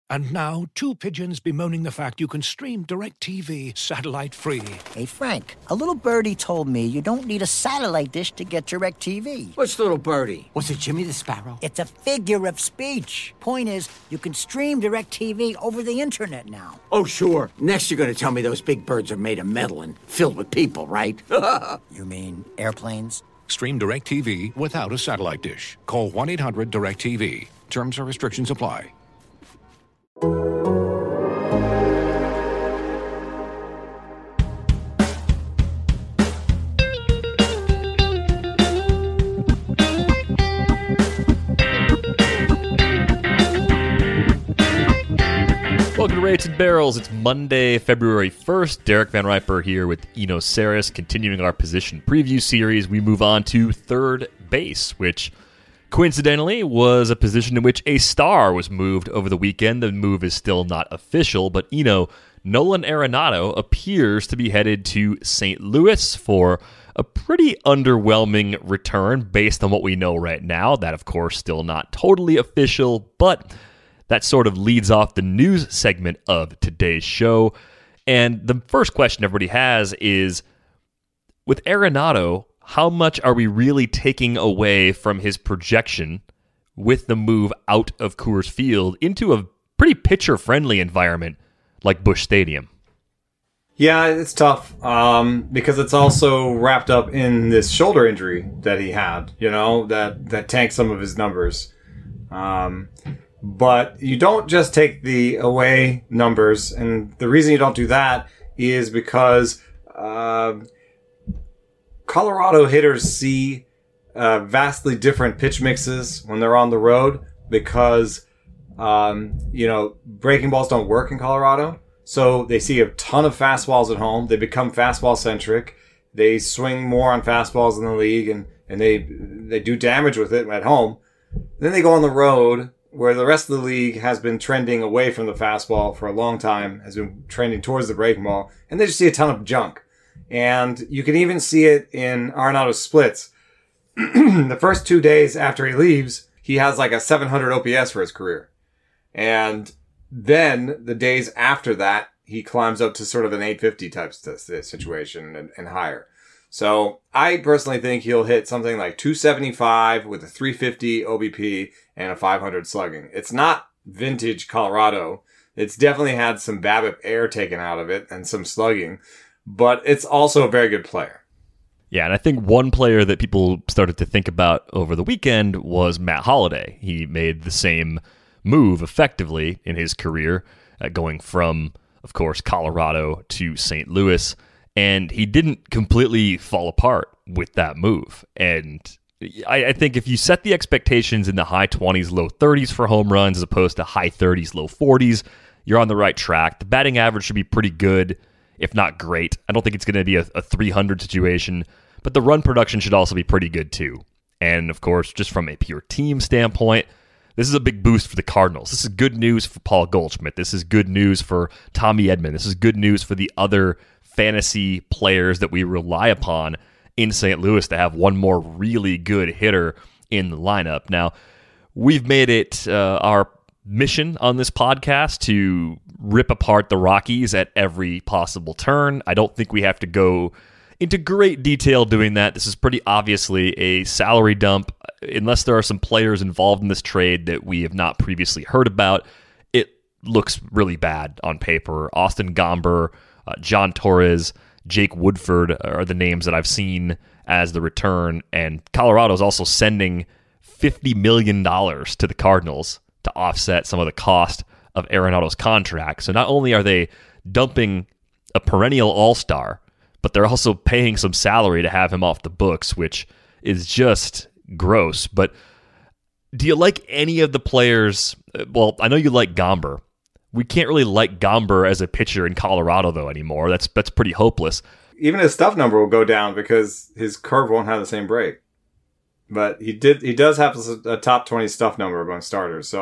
And now, two pigeons bemoaning the fact you can stream DirecTV satellite-free. Hey, Frank, a little birdie told me you don't need a satellite dish to get DirecTV. Which little birdie? Was it Jimmy the Sparrow? It's a figure of speech. Point is, you can stream DirecTV over the internet now. Oh, sure. Next you're going to tell me those big birds are made of metal and filled with people, right? You mean airplanes? Stream DirecTV without a satellite dish. Call 1-800-DirecTV. Terms and restrictions apply. Welcome to Rates and Barrels. It's Monday, February 1st. Derek Van Riper here with Eno Saris. Continuing our position preview series, we move on to third base, which coincidentally was a position in which a star was moved over the weekend. The move is still not official, but Nolan Arenado appears to be headed to St. Louis for a pretty underwhelming return based on what we know right now. That, of course, still not totally official, but that sort of leads off the news segment of today's show. And the first question everybody has is, with Arenado, how much are we really taking away from his projection with the move out of Coors Field into a pretty pitcher-friendly environment like Busch Stadium? Yeah, it's tough because it's also wrapped up in this shoulder injury that he had, that tanked some of his numbers. But you don't just take the away numbers, and the reason you don't do that is because Colorado hitters see vastly different pitch mixes when they're on the road because, breaking balls don't work in Colorado. So they see a ton of fastballs at home. They become fastball-centric. They swing more on fastballs in the league, and they do damage with it at home. Then they go on the road, where the rest of the league has been trending away from the fastball for a long time, has been trending towards the breaking ball, and they just see a ton of junk. And you can even see it in Arenado's splits. The first 2 days after he leaves, he has like a 700 OPS for his career. And then the days after that, he climbs up to sort of an 850 type situation and higher. So I personally think he'll hit something like 275 with a 350 OBP and a 500 slugging. It's not vintage Colorado. It's definitely had some BABIP air taken out of it and some slugging, but it's also a very good player. Yeah, and I think one player that people started to think about over the weekend was Matt Holliday. He made the same move effectively in his career, going from, of course, Colorado to St. Louis. And he didn't completely fall apart with that move. And I think if you set the expectations in the high 20s, low 30s for home runs as opposed to high 30s, low 40s, you're on the right track. The batting average should be pretty good, if not great. I don't think it's going to be a 300 situation, but the run production should also be pretty good too. And of course, just from a pure team standpoint, this is a big boost for the Cardinals. This is good news for Paul Goldschmidt. This is good news for Tommy Edman. This is good news for the other fantasy players that we rely upon in St. Louis to have one more really good hitter in the lineup. Now, we've made it our mission on this podcast to rip apart the Rockies at every possible turn. I don't think we have to go into great detail doing that. This is pretty obviously a salary dump. Unless there are some players involved in this trade that we have not previously heard about, it looks really bad on paper. Austin Gomber, John Torres, Jake Woodford are the names that I've seen as the return, and Colorado is also sending $50 million to the Cardinals to offset some of the cost of Arenado's contract. So not only are they dumping a perennial all-star, but they're also paying some salary to have him off the books, which is just gross. But do you like any of the players? Well, I know you like Gomber. We can't really like Gomber as a pitcher in Colorado, though, anymore. That's pretty hopeless. Even his stuff number will go down because his curve won't have the same break. But he does have a top 20 stuff number among starters. So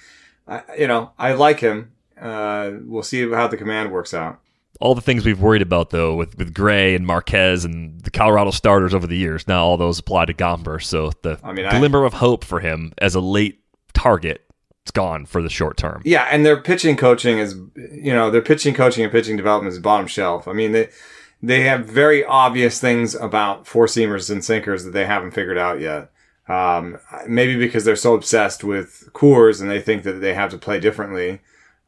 I like him. We'll see how the command works out. All the things we've worried about, though, with Gray and Marquez and the Colorado starters over the years, now all those apply to Gomber. So the glimmer of hope for him as a late target it's gone for the short term. Yeah, and their pitching coaching is, their pitching coaching and pitching development is bottom shelf. I mean, they have very obvious things about four-seamers and sinkers that they haven't figured out yet. Maybe because they're so obsessed with Coors and they think that they have to play differently.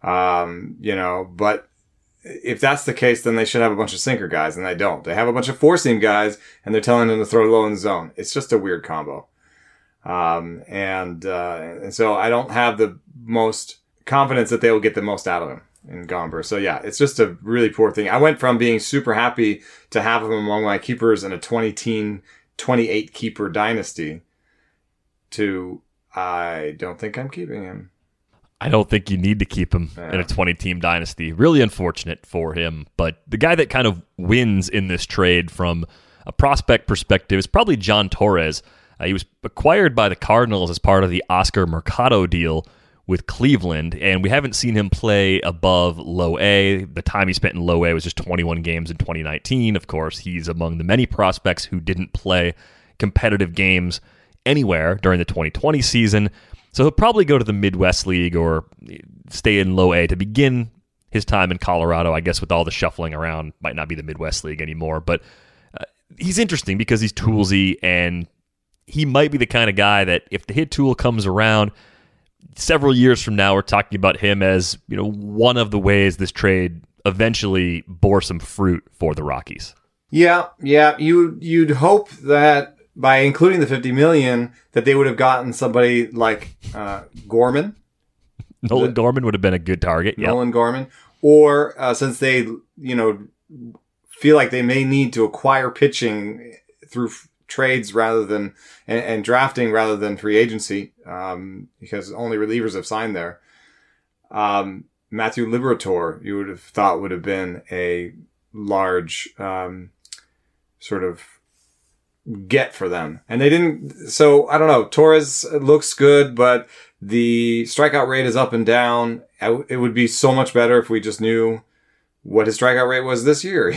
But if that's the case, then they should have a bunch of sinker guys, and they don't. They have a bunch of four-seam guys, and they're telling them to throw low in the zone. It's just a weird combo. And so I don't have the most confidence that they will get the most out of him in Gomber. So yeah, it's just a really poor thing. I went from being super happy to have him among my keepers in a 28 keeper dynasty to I don't think I'm keeping him. I don't think you need to keep him in a 20-team dynasty. Really unfortunate for him. But the guy that kind of wins in this trade from a prospect perspective is probably John Torres. He was acquired by the Cardinals as part of the Oscar Mercado deal with Cleveland, and we haven't seen him play above low A. The time he spent in low A was just 21 games in 2019. Of course, he's among the many prospects who didn't play competitive games anywhere during the 2020 season. So he'll probably go to the Midwest League or stay in low A to begin his time in Colorado. I guess with all the shuffling around, might not be the Midwest League anymore. But he's interesting because he's toolsy, and he might be the kind of guy that if the hit tool comes around several years from now, we're talking about him as one of the ways this trade eventually bore some fruit for the Rockies. Yeah. You'd hope that by including the $50 million, that they would have gotten somebody like Gorman. Nolan Gorman would have been a good target. Nolan Gorman. Or since they, feel like they may need to acquire pitching through trades rather than and drafting rather than free agency, because only relievers have signed there. Matthew Liberatore, you would have thought would have been a large sort of get for them. And they didn't. So I don't know. Torres looks good, but the strikeout rate is up and down. It would be so much better if we just knew what his strikeout rate was this year.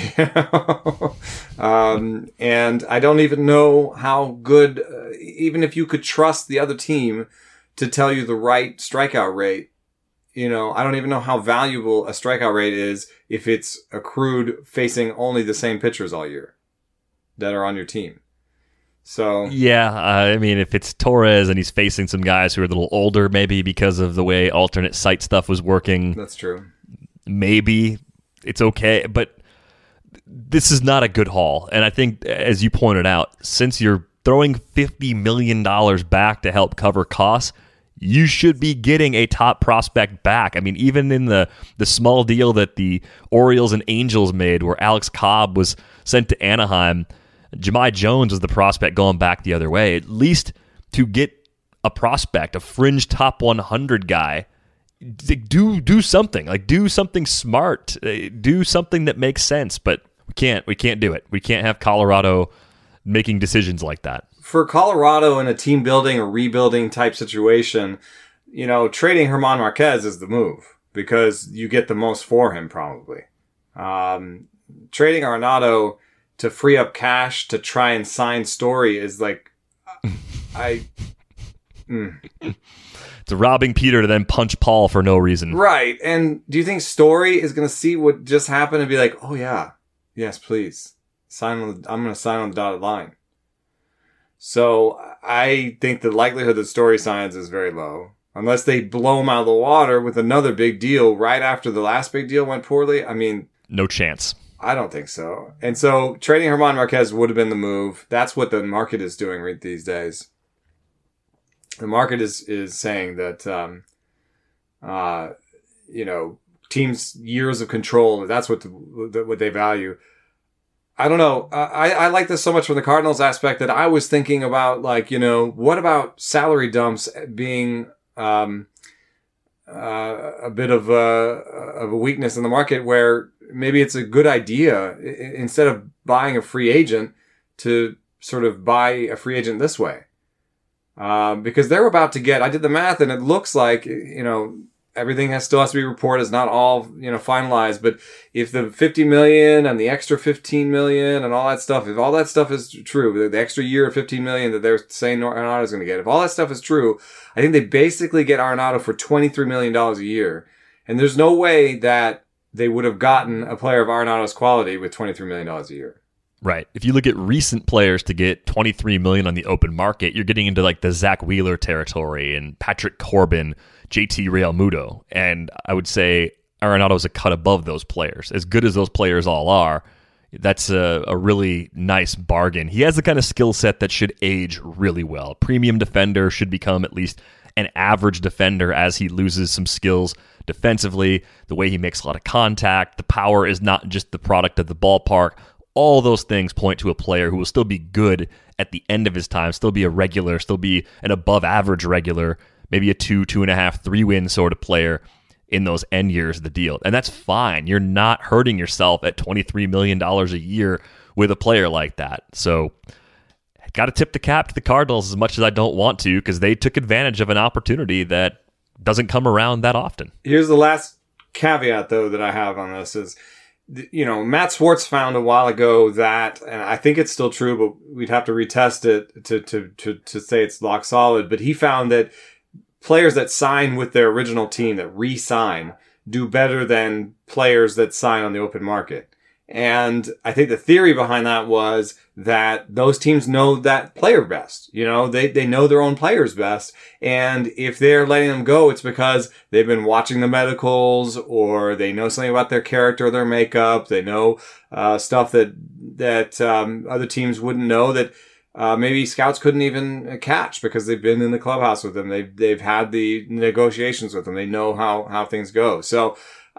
And I don't even know how good, even if you could trust the other team to tell you the right strikeout rate, I don't even know how valuable a strikeout rate is if it's accrued facing only the same pitchers all year that are on your team. So yeah, I mean, if it's Torres and he's facing some guys who are a little older, maybe because of the way alternate site stuff was working. That's true. Maybe it's okay, but this is not a good haul. And I think, as you pointed out, since you're throwing $50 million back to help cover costs, you should be getting a top prospect back. I mean, even in the small deal that the Orioles and Angels made where Alex Cobb was sent to Anaheim, Jahmai Jones was the prospect going back the other way. At least to get a prospect, a fringe top 100 guy, do something. Like, do something smart. Do something that makes sense. But we can't do it. We can't have Colorado making decisions like that. For Colorado in a team building or rebuilding type situation, trading German Marquez is the move because you get the most for him probably. Trading Arenado to free up cash to try and sign Story is like, It's robbing Peter to then punch Paul for no reason. Right. And do you think Story is going to see what just happened and be like, oh yeah, yes, please I'm going to sign on the dotted line. So I think the likelihood that Story signs is very low. Unless they blow him out of the water with another big deal right after the last big deal went poorly. I mean, no chance. I don't think so. And so trading German Marquez would have been the move. That's what the market is doing right these days. The market is saying that, teams' years of control, that's what they value. I don't know. I like this so much from the Cardinals aspect that I was thinking about, what about salary dumps being a bit of a weakness in the market where maybe it's a good idea instead of buying a free agent to sort of buy a free agent this way. Because they're about to get, I did the math and it looks like, everything still has to be reported. It's not all, finalized. But if the $50 million and the extra $15 million and all that stuff, if all that stuff is true, the extra year of $15 million that they're saying Arenado is going to get, if all that stuff is true, I think they basically get Arenado for $23 million a year. And there's no way that they would have gotten a player of Arenado's quality with $23 million a year. Right. If you look at recent players to get $23 million on the open market, you're getting into like the Zach Wheeler territory and Patrick Corbin, JT Realmuto. And I would say Arenado is a cut above those players. As good as those players all are, that's a really nice bargain. He has the kind of skill set that should age really well. Premium defender, should become at least an average defender as he loses some skills defensively. The way he makes a lot of contact, the power is not just the product of the ballpark. All those things point to a player who will still be good at the end of his time, still be a regular, still be an above average regular, maybe a 2.5, 3-win sort of player in those end years of the deal. And that's fine. You're not hurting yourself at $23 million a year with a player like that. So got to tip the cap to the Cardinals as much as I don't want to, because they took advantage of an opportunity that doesn't come around that often. Here's the last caveat, though, that I have on this is, Matt Swartz found a while ago that, and I think it's still true, but we'd have to retest it to say it's lock solid. But he found that players that sign with their original team, that re-sign, do better than players that sign on the open market. And I think the theory behind that was that those teams know that player best. They know their own players best. And if they're letting them go, it's because they've been watching the medicals, or they know something about their character or their makeup. They know stuff that other teams wouldn't know, that maybe scouts couldn't even catch because they've been in the clubhouse with them. They've had the negotiations with them. They know how things go. So,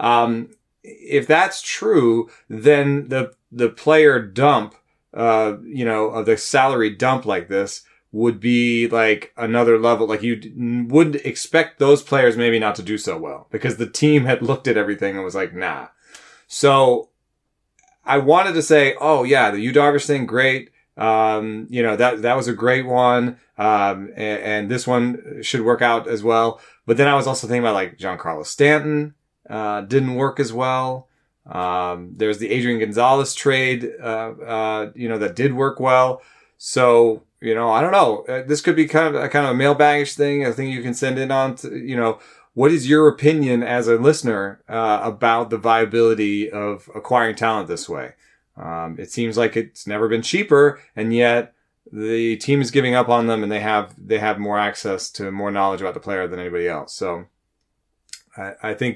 if that's true, then the player dump, of the salary dump like this would be like another level. Like, you would expect those players maybe not to do so well because the team had looked at everything and was like, nah. So I wanted to say, oh yeah, the Yu Darvish thing, great. That was a great one. And this one should work out as well. But then I was also thinking about like Giancarlo Stanton. Didn't work as well. There's the Adrian Gonzalez trade, that did work well. So, I don't know. This could be kind of a mailbag-ish thing, a thing you can send in on to, what is your opinion as a listener, about the viability of acquiring talent this way? It seems like it's never been cheaper, and yet the team is giving up on them, and they have more access to more knowledge about the player than anybody else. So, I think,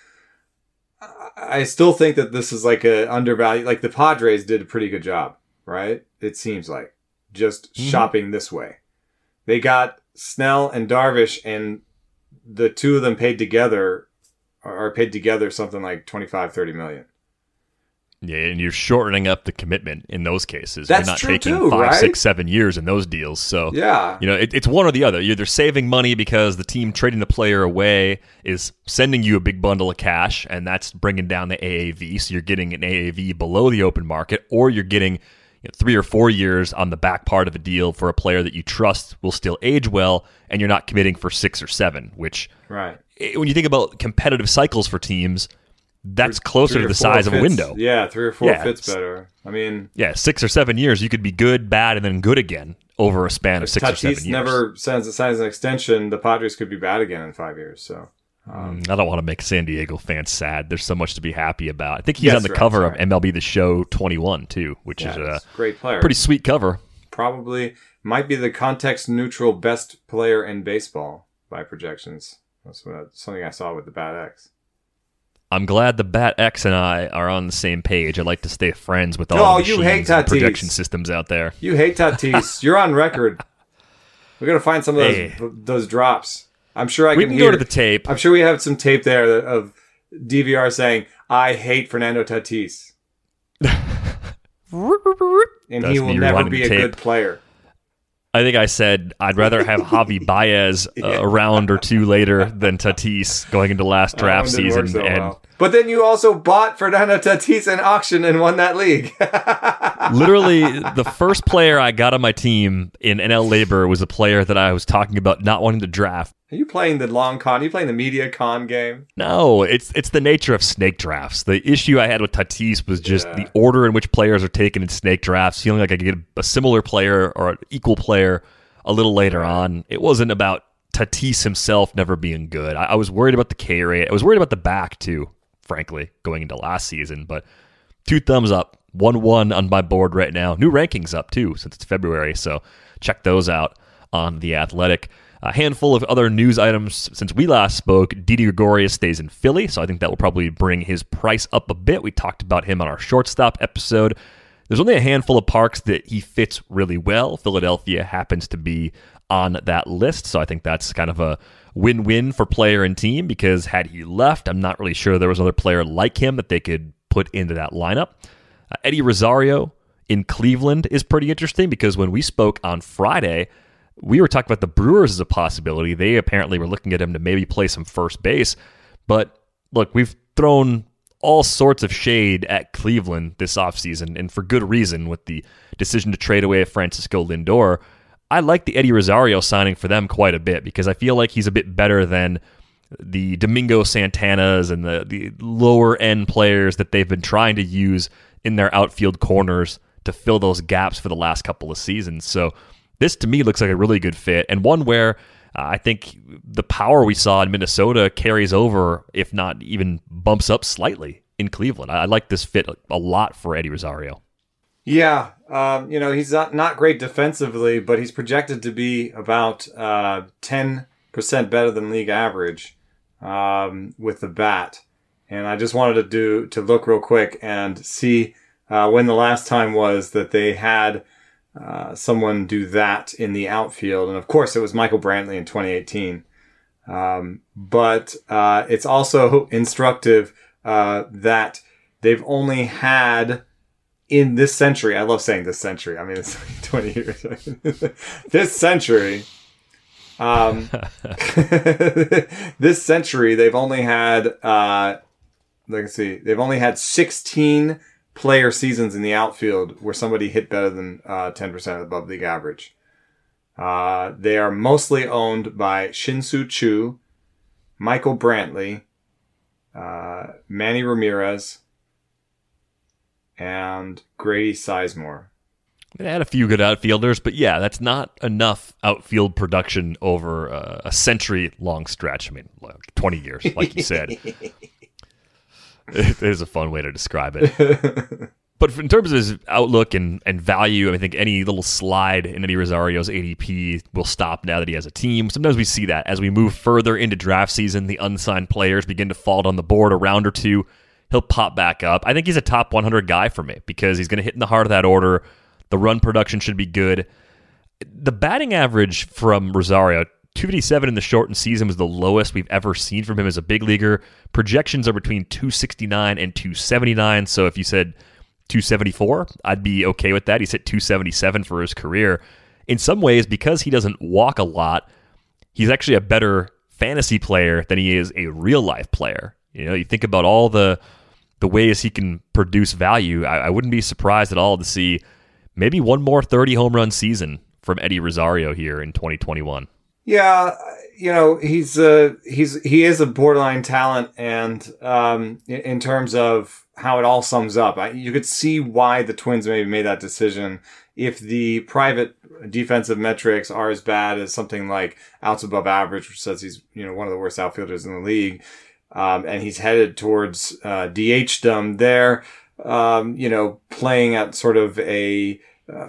I still think that this is like a undervalued, like the Padres did a pretty good job, right? It seems like just shopping this way. They got Snell and Darvish, and the two of them are paid together something like 25-30 million. Yeah, and you're shortening up the commitment in those cases. That's you're not true taking too, 5, right? 6, 7 years in those deals. So yeah, it's one or the other. You're either saving money because the team trading the player away is sending you a big bundle of cash, and that's bringing down the AAV. So you're getting an AAV below the open market, or you're getting 3 or 4 years on the back part of a deal for a player that you trust will still age well, and you're not committing for 6 or 7. Which, right? When you think about competitive cycles for teams, that's closer to the size of a window. Yeah, 3 or 4 fits better. I mean, 6 or 7 years, you could be good, bad, and then good again over a span of 6 or 7 years. Tatis never signs an extension. The Padres could be bad again in 5 years. So I don't want to make San Diego fans sad. There's so much to be happy about. I think he's on the cover of MLB The Show 21 too, which is a great player, pretty sweet cover. Probably might be the context-neutral best player in baseball by projections. That's something I saw with the Bat X. I'm glad the Bat X and I are on the same page. I'd like to stay friends with all the machines and projection systems out there. You hate Tatis. You're on record. We're going to find some of those drops. I'm sure we can go to the tape. I'm sure we have some tape there of DVR saying, I hate Fernando Tatis. And he will never be a good player. I think I said I'd rather have Javi Baez a round or two later than Tatis going into last draft season. But then you also bought Fernando Tatis in auction and won that league. Literally, the first player I got on my team in NL Labor was a player that I was talking about not wanting to draft Are you playing the long con? Are you playing the media con game? No, it's the nature of snake drafts. The issue I had with Tatis was just the order in which players are taken in snake drafts, feeling like I could get a similar player or an equal player a little later on. It wasn't about Tatis himself never being good. I was worried about the K rate. I was worried about the back too, frankly, going into last season. But 2 thumbs up, 1-1 on my board right now. New rankings up too since it's February, so check those out on The Athletic. A handful of other news items since we last spoke. Didi Gregorius stays in Philly, so I think that will probably bring his price up a bit. We talked about him on our shortstop episode. There's only a handful of parks that he fits really well. Philadelphia happens to be on that list, so I think that's kind of a win-win for player and team, because had he left, I'm not really sure there was another player like him that they could put into that lineup. Eddie Rosario in Cleveland is pretty interesting, because when we spoke on Friday, we were talking about the Brewers as a possibility. They apparently were looking at him to maybe play some first base. But look, we've thrown all sorts of shade at Cleveland this offseason, and for good reason, with the decision to trade away Francisco Lindor. I like the Eddie Rosario signing for them quite a bit, because I feel like he's a bit better than the Domingo Santanas and the lower-end players that they've been trying to use in their outfield corners to fill those gaps for the last couple of seasons. So this, to me, looks like a really good fit, and one where I think the power we saw in Minnesota carries over, if not even bumps up slightly in Cleveland. I like this fit a lot for Eddie Rosario. Yeah, he's not great defensively, but he's projected to be about 10% better than league average with the bat. And I just wanted to look real quick and see when the last time was that they had someone do that in the outfield. And of course, it was Michael Brantley in 2018. But it's also instructive that they've only had in this century, I love saying this century, I mean, it's 20 years. This century, this century, they've only had, they've only had 16 player seasons in the outfield where somebody hit better than 10% above league average. They are mostly owned by Shin-Soo Choo, Michael Brantley, Manny Ramirez, and Grady Sizemore. They had a few good outfielders, but yeah, that's not enough outfield production over a century-long stretch. I mean, 20 years, like you said. It is a fun way to describe it. But in terms of his outlook and value, I think any little slide in Eddie Rosario's ADP will stop now that he has a team. Sometimes we see that as we move further into draft season, the unsigned players begin to fall down the board a round or two. He'll pop back up. I think he's a top 100 guy for me because he's going to hit in the heart of that order. The run production should be good. The batting average from Rosario, 257 in the shortened season, was the lowest we've ever seen from him as a big leaguer. Projections are between 269 and 279. So if you said 274, I'd be okay with that. He's hit 277 for his career. In some ways, because he doesn't walk a lot, he's actually a better fantasy player than he is a real-life player. You know, you think about all the ways he can produce value. I wouldn't be surprised at all to see maybe one more 30 home run season from Eddie Rosario here in 2021. Yeah, you know, he is a borderline talent, and in terms of how it all sums up, you could see why the Twins maybe made that decision. If the private defensive metrics are as bad as something like outs above average, which says he's, you know, one of the worst outfielders in the league, and he's headed towards DH-dom there, you know, playing at sort of a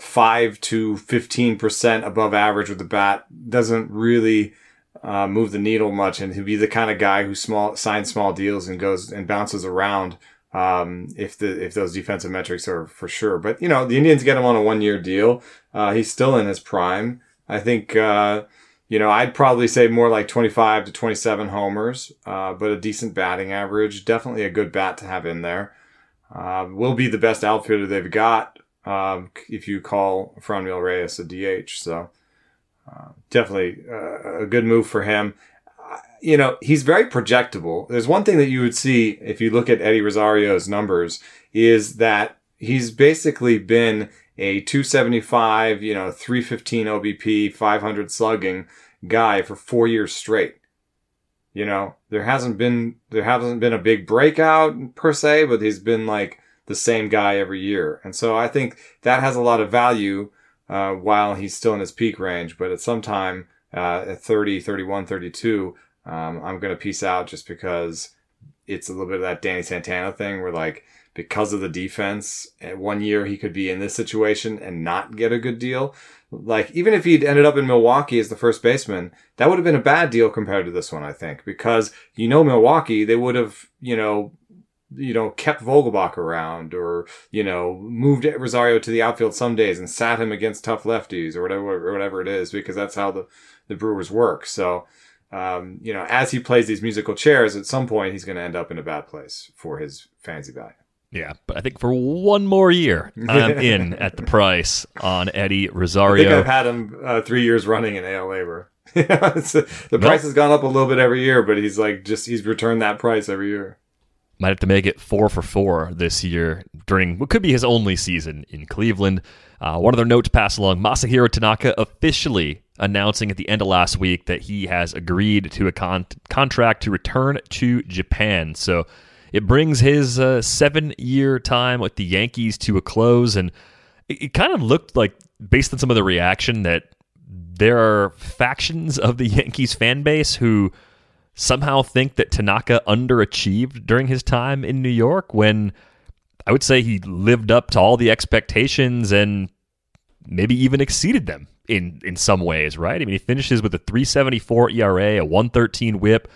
5 to 15% above average with the bat doesn't really move the needle much, and he'd be the kind of guy who signs small deals and goes and bounces around if those defensive metrics are for sure. But you know, the Indians get him on a 1-year deal. He's still in his prime. I think you know, I'd probably say more like 25 to 27 homers, but a decent batting average. Definitely a good bat to have in there. Will be the best outfielder they've got. If you call Franmil Reyes a DH. So, definitely a good move for him. You know, he's very projectable. There's one thing that you would see if you look at Eddie Rosario's numbers is that he's basically been a 275, you know, 315 OBP, 500 slugging guy for 4 years straight. You know, there hasn't been a big breakout per se, but he's been like the same guy every year. And so I think that has a lot of value while he's still in his peak range. But at some time at 30, 31, 32, I'm going to peace out just because it's a little bit of that Danny Santana thing where, like, because of the defense, 1 year he could be in this situation and not get a good deal. Like, even if he'd ended up in Milwaukee as the first baseman, that would have been a bad deal compared to this one, I think, because, Milwaukee, they would have, kept Vogelbach around or, moved Rosario to the outfield some days and sat him against tough lefties or whatever it is, because that's how the Brewers work. So, as he plays these musical chairs, at some point he's going to end up in a bad place for his fantasy value. Yeah, but I think for one more year, I'm in at the price on Eddie Rosario. I think I've had him 3 years running in AL Labor. The price has gone up a little bit every year, but he's returned that price every year. Might have to make it 4 for 4 this year during what could be his only season in Cleveland. One other note to pass along, Masahiro Tanaka officially announcing at the end of last week that he has agreed to a contract to return to Japan. So it brings his 7-year time with the Yankees to a close, and it kind of looked like, based on some of the reaction, that there are factions of the Yankees fan base who somehow think that Tanaka underachieved during his time in New York, when I would say he lived up to all the expectations and maybe even exceeded them in some ways, right? I mean, he finishes with a 3.74 ERA, a 1.13 WHIP,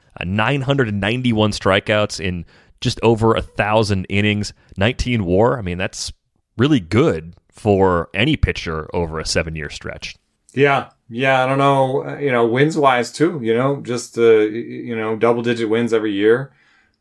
991 strikeouts in just over 1,000 innings, 19 WAR. I mean, that's really good for any pitcher over a 7-year stretch. Yeah, I don't know, wins wise too, just double-digit wins every year.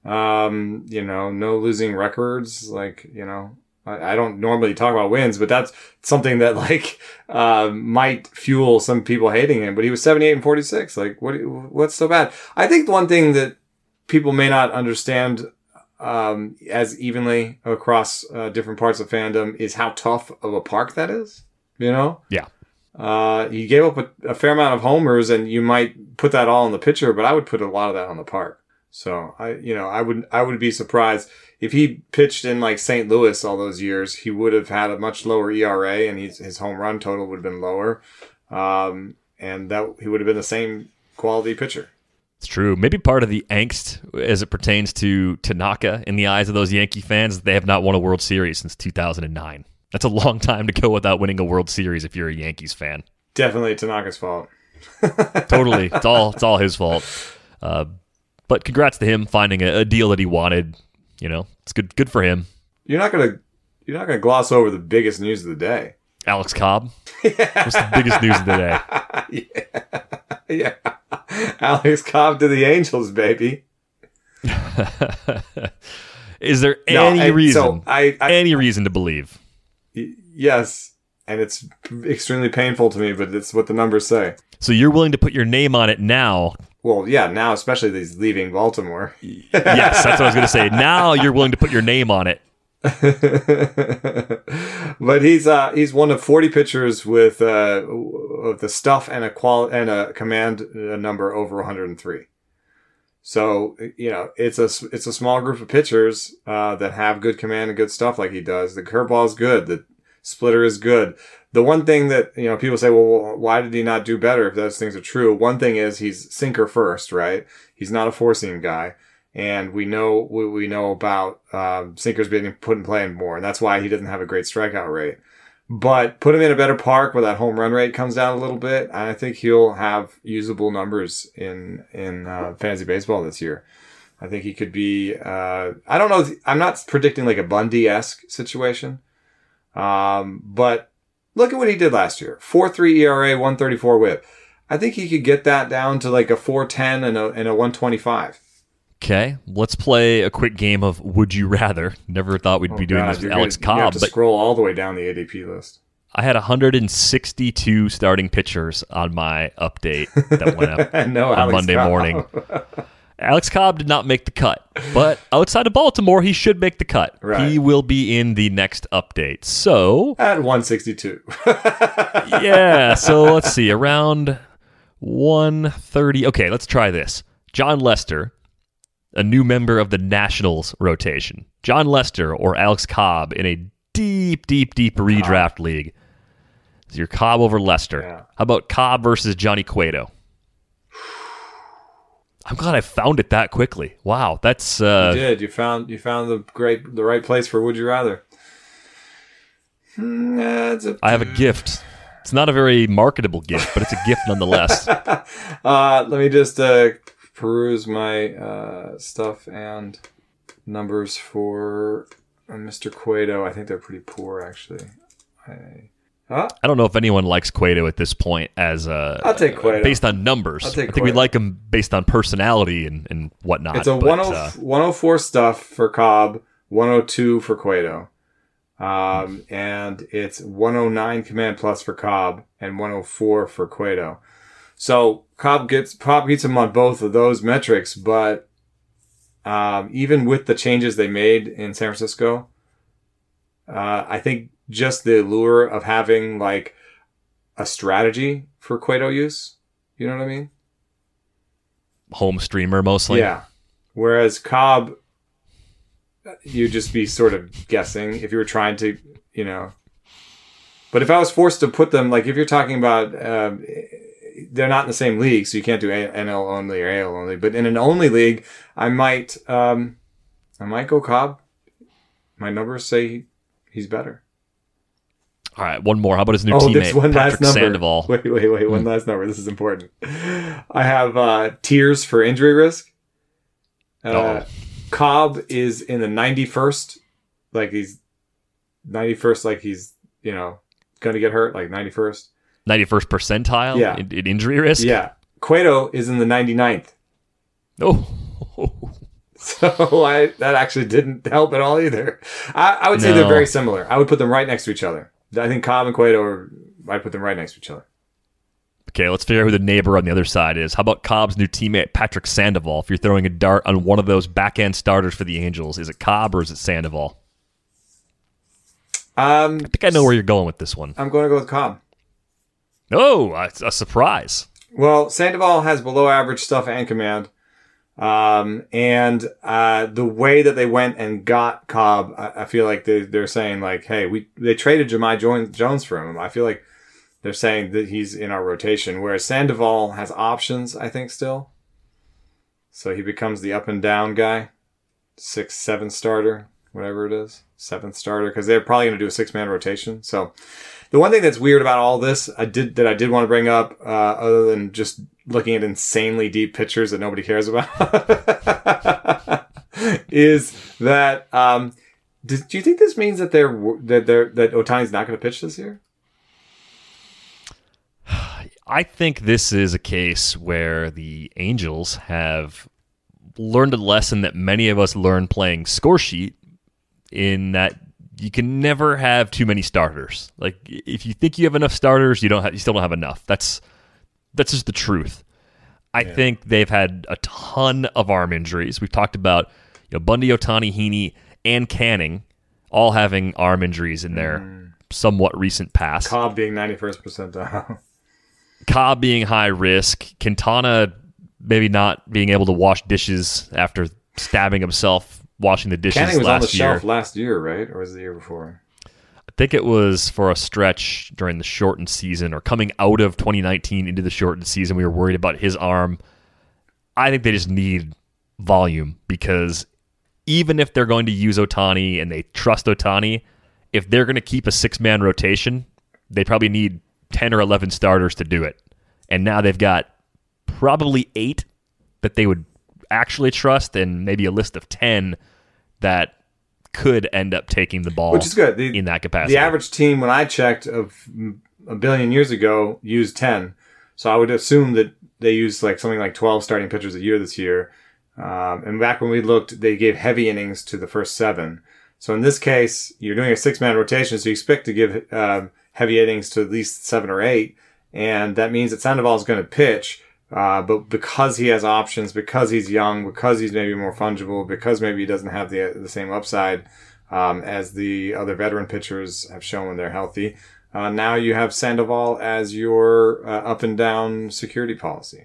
No losing records, like, I don't normally talk about wins, but that's something that might fuel some people hating him. But he was 78-46. Like, what's so bad? I think the one thing that people may not understand as evenly across different parts of fandom is how tough of a park that is. Yeah. He gave up a fair amount of homers, and you might put that all on the pitcher, but I would put a lot of that on the park. So I would be surprised if he pitched in like St. Louis all those years. He would have had a much lower ERA, and his home run total would have been lower, and that he would have been the same quality pitcher. It's true. Maybe part of the angst as it pertains to Tanaka in the eyes of those Yankee fans, they have not won a World Series since 2009. That's a long time to go without winning a World Series if you're a Yankees fan. Definitely Tanaka's fault. Totally. It's all his fault. But congrats to him finding a deal that he wanted. It's good for him. You're not gonna gloss over the biggest news of the day. Alex Cobb. Yeah. What's the biggest news of the day? Yeah. Alex Cobb to the Angels, baby. Is there any reason to believe? Yes, and it's extremely painful to me, but it's what the numbers say. So you're willing to put your name on it now? Well, yeah, now especially that he's leaving Baltimore. Yes, that's what I was going to say. Now you're willing to put your name on it. But he's one of 40 pitchers with the stuff and a command number over 103. So it's a small group of pitchers that have good command and good stuff like he does. The curveball is good. The splitter is good. The one thing that people say, well, why did he not do better if those things are true? One thing is he's sinker first, right? He's not a four-seam guy. And we know about sinkers being put in play more, and that's why he doesn't have a great strikeout rate. But put him in a better park where that home run rate comes down a little bit, and I think he'll have usable numbers in fantasy baseball this year. I think he could be. I don't know. I'm not predicting like a Bundy-esque situation, but look at what he did last year: 4.3 ERA, 1.34 WHIP. I think he could get that down to like a 4.10 and a 1.25. Okay, let's play a quick game of Would You Rather. Never thought we'd be doing this with Alex Cobb. You have to scroll all the way down the ADP list. I had 162 starting pitchers on my update that went up on Monday morning. Alex Cobb did not make the cut, but outside of Baltimore, he should make the cut. Right. He will be in the next update. So at 162. Yeah, so let's see. Around 130. Okay, let's try this. John Lester, a new member of the Nationals rotation. John Lester or Alex Cobb in a deep redraft league. Is your Cobb over Lester? Yeah. How about Cobb versus Johnny Cueto? I'm glad I found it that quickly. Wow, that's You did. You found the right place for Would You Rather. I have a gift. It's not a very marketable gift, but it's a gift nonetheless. Let me just peruse my stuff and numbers for Mr. Cueto. I think they're pretty poor, actually. I don't know if anyone likes Cueto at this point as I'll take Cueto. Based on numbers. I'll take I think we Cueto. like him based on personality and whatnot. It's a 104 stuff for Cobb, 102 for Cueto. And it's 109 command plus for Cobb and 104 for Cueto. So Cobb beats him on both of those metrics, but even with the changes they made in San Francisco, I think just the allure of having like a strategy for Cueto use, you know what I mean? Home streamer mostly. Yeah. Whereas Cobb, you'd just be sort of guessing if you were trying to, you know. But if I was forced to put them, like if you're talking about, they're not in the same league, so you can't do NL only or AL only. But in an only league, I might go Cobb. My numbers say he's better. All right, one more. How about his new There's teammate, one Patrick last number. Sandoval? Wait, one last number. This is important. I have tiers for injury risk. Cobb is in the 91st, like he's 91st, like he's, you know, going to get hurt, like 91st. 91st percentile Yeah. in injury risk? Yeah. Cueto is in the 99th. Oh. So that actually didn't help at all either. I would say they're very similar. I would put them right next to each other. I think Cobb and Cueto I'd put them right next to each other. Okay, let's figure out who the neighbor on the other side is. How about Cobb's new teammate, Patrick Sandoval? If you're throwing a dart on one of those back-end starters for the Angels, is it Cobb or is it Sandoval? I think I know where you're going with this one. I'm going to go with Cobb. Oh, a surprise. Well, Sandoval has below average stuff and command. And the way that they went and got Cobb, I feel like they're saying like, hey, they traded Jahmai Jones for him. I feel like they're saying that he's in our rotation, whereas Sandoval has options, I think, still. So he becomes the up and down guy, 6, 7 starter, whatever it is, 7th starter, because they're probably going to do a 6-man rotation. So the one thing that's weird about all this, I did want to bring up, other than just looking at insanely deep pitchers that nobody cares about, is that do you think this means that that Ohtani's not going to pitch this year? I think this is a case where the Angels have learned a lesson that many of us learned playing score sheet, in that you can never have too many starters. Like if you think you have enough starters, you still don't have enough. That's just the truth. I think they've had a ton of arm injuries. We've talked about Bundy, Ohtani, Heaney, and Canning all having arm injuries in their somewhat recent past. Cobb being 91st percentile. Cobb being high risk. Quintana maybe not being able to wash dishes after stabbing himself washing the dishes Canning was on the last year. shelf last year, right? Or was it the year before? I think it was for a stretch during the shortened season or coming out of 2019 into the shortened season. We were worried about his arm. I think they just need volume, because even if they're going to use Ohtani and they trust Ohtani, if they're going to keep a 6-man rotation, they probably need 10 or 11 starters to do it. And now they've got probably 8 that they would actually trust, and maybe a list of 10 that could end up taking the ball, which is good in that capacity. The average team, when I checked of a billion years ago, used 10. So I would assume that they used like something like 12 starting pitchers a year this year. And back when we looked, they gave heavy innings to the first 7. So in this case, you're doing a 6-man rotation, so you expect to give heavy innings to at least 7 or 8. And that means that Sandoval is going to pitch. But because he has options, because he's young, because he's maybe more fungible, because maybe he doesn't have the same upside as the other veteran pitchers have shown when they're healthy, now you have Sandoval as your up and down security policy.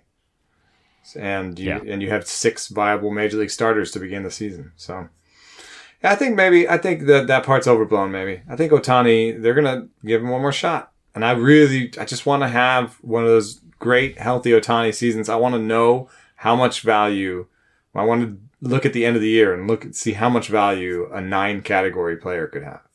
And you have 6 viable major league starters to begin the season. So I think that part's overblown. Maybe I think Ohtani, they're gonna give him one more shot, and I just want to have one of those great healthy Ohtani seasons. I want to know how much value. I want to look at the end of the year and see how much value a 9 category player could have.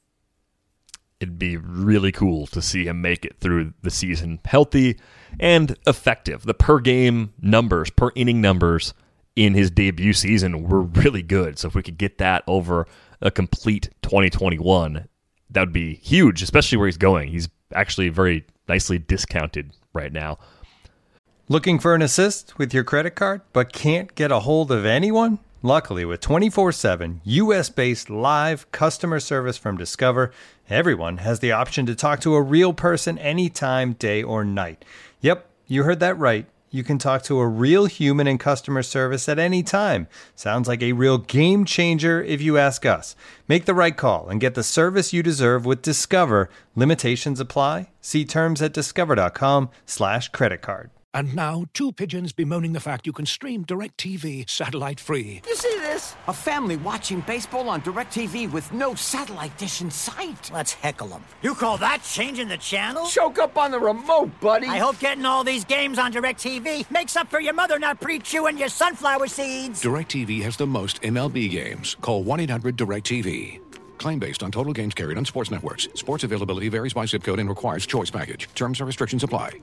It'd be really cool to see him make it through the season healthy and effective. The per game numbers, per inning numbers in his debut season were really good. So if we could get that over a complete 2021, that would be huge, especially where he's going. He's actually very nicely discounted right now. Looking for an assist with your credit card but can't get a hold of anyone? Luckily, with 24/7 U.S.-based live customer service from Discover, everyone has the option to talk to a real person anytime, day or night. Yep, you heard that right. You can talk to a real human in customer service at any time. Sounds like a real game changer if you ask us. Make the right call and get the service you deserve with Discover. Limitations apply. See terms at discover.com/creditcard. And now, 2 pigeons bemoaning the fact you can stream DirecTV satellite-free. You see this? A family watching baseball on DirecTV with no satellite dish in sight. Let's heckle them. You call that changing the channel? Choke up on the remote, buddy. I hope getting all these games on DirecTV makes up for your mother not pre-chewing your sunflower seeds. DirecTV has the most MLB games. Call 1-800-DirecTV. Claim based on total games carried on sports networks. Sports availability varies by zip code and requires choice package. Terms and restrictions apply.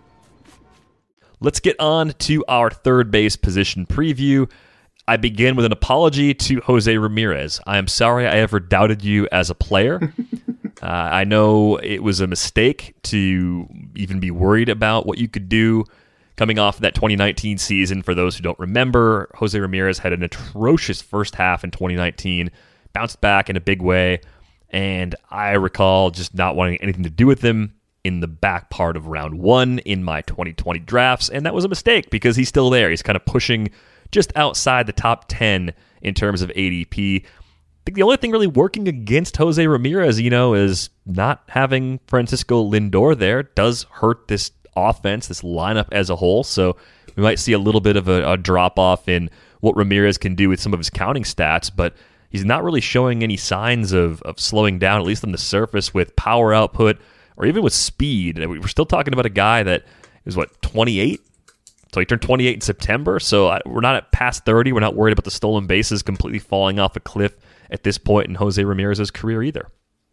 Let's get on to our third base position preview. I begin with an apology to Jose Ramirez. I am sorry I ever doubted you as a player. I know it was a mistake to even be worried about what you could do coming off that 2019 season. For those who don't remember, Jose Ramirez had an atrocious first half in 2019, bounced back in a big way, and I recall just not wanting anything to do with him in the back part of round 1 in my 2020 drafts, and that was a mistake because he's still there. He's kind of pushing just outside the top 10 in terms of ADP. I think the only thing really working against Jose Ramirez, is not having Francisco Lindor there. It does hurt this offense, this lineup as a whole, so we might see a little bit of a drop-off in what Ramirez can do with some of his counting stats, but he's not really showing any signs of slowing down, at least on the surface, with power output, or even with speed. We're still talking about a guy that is, 28? So he turned 28 in September, so we're not at past 30. We're not worried about the stolen bases completely falling off a cliff at this point in Jose Ramirez's career either.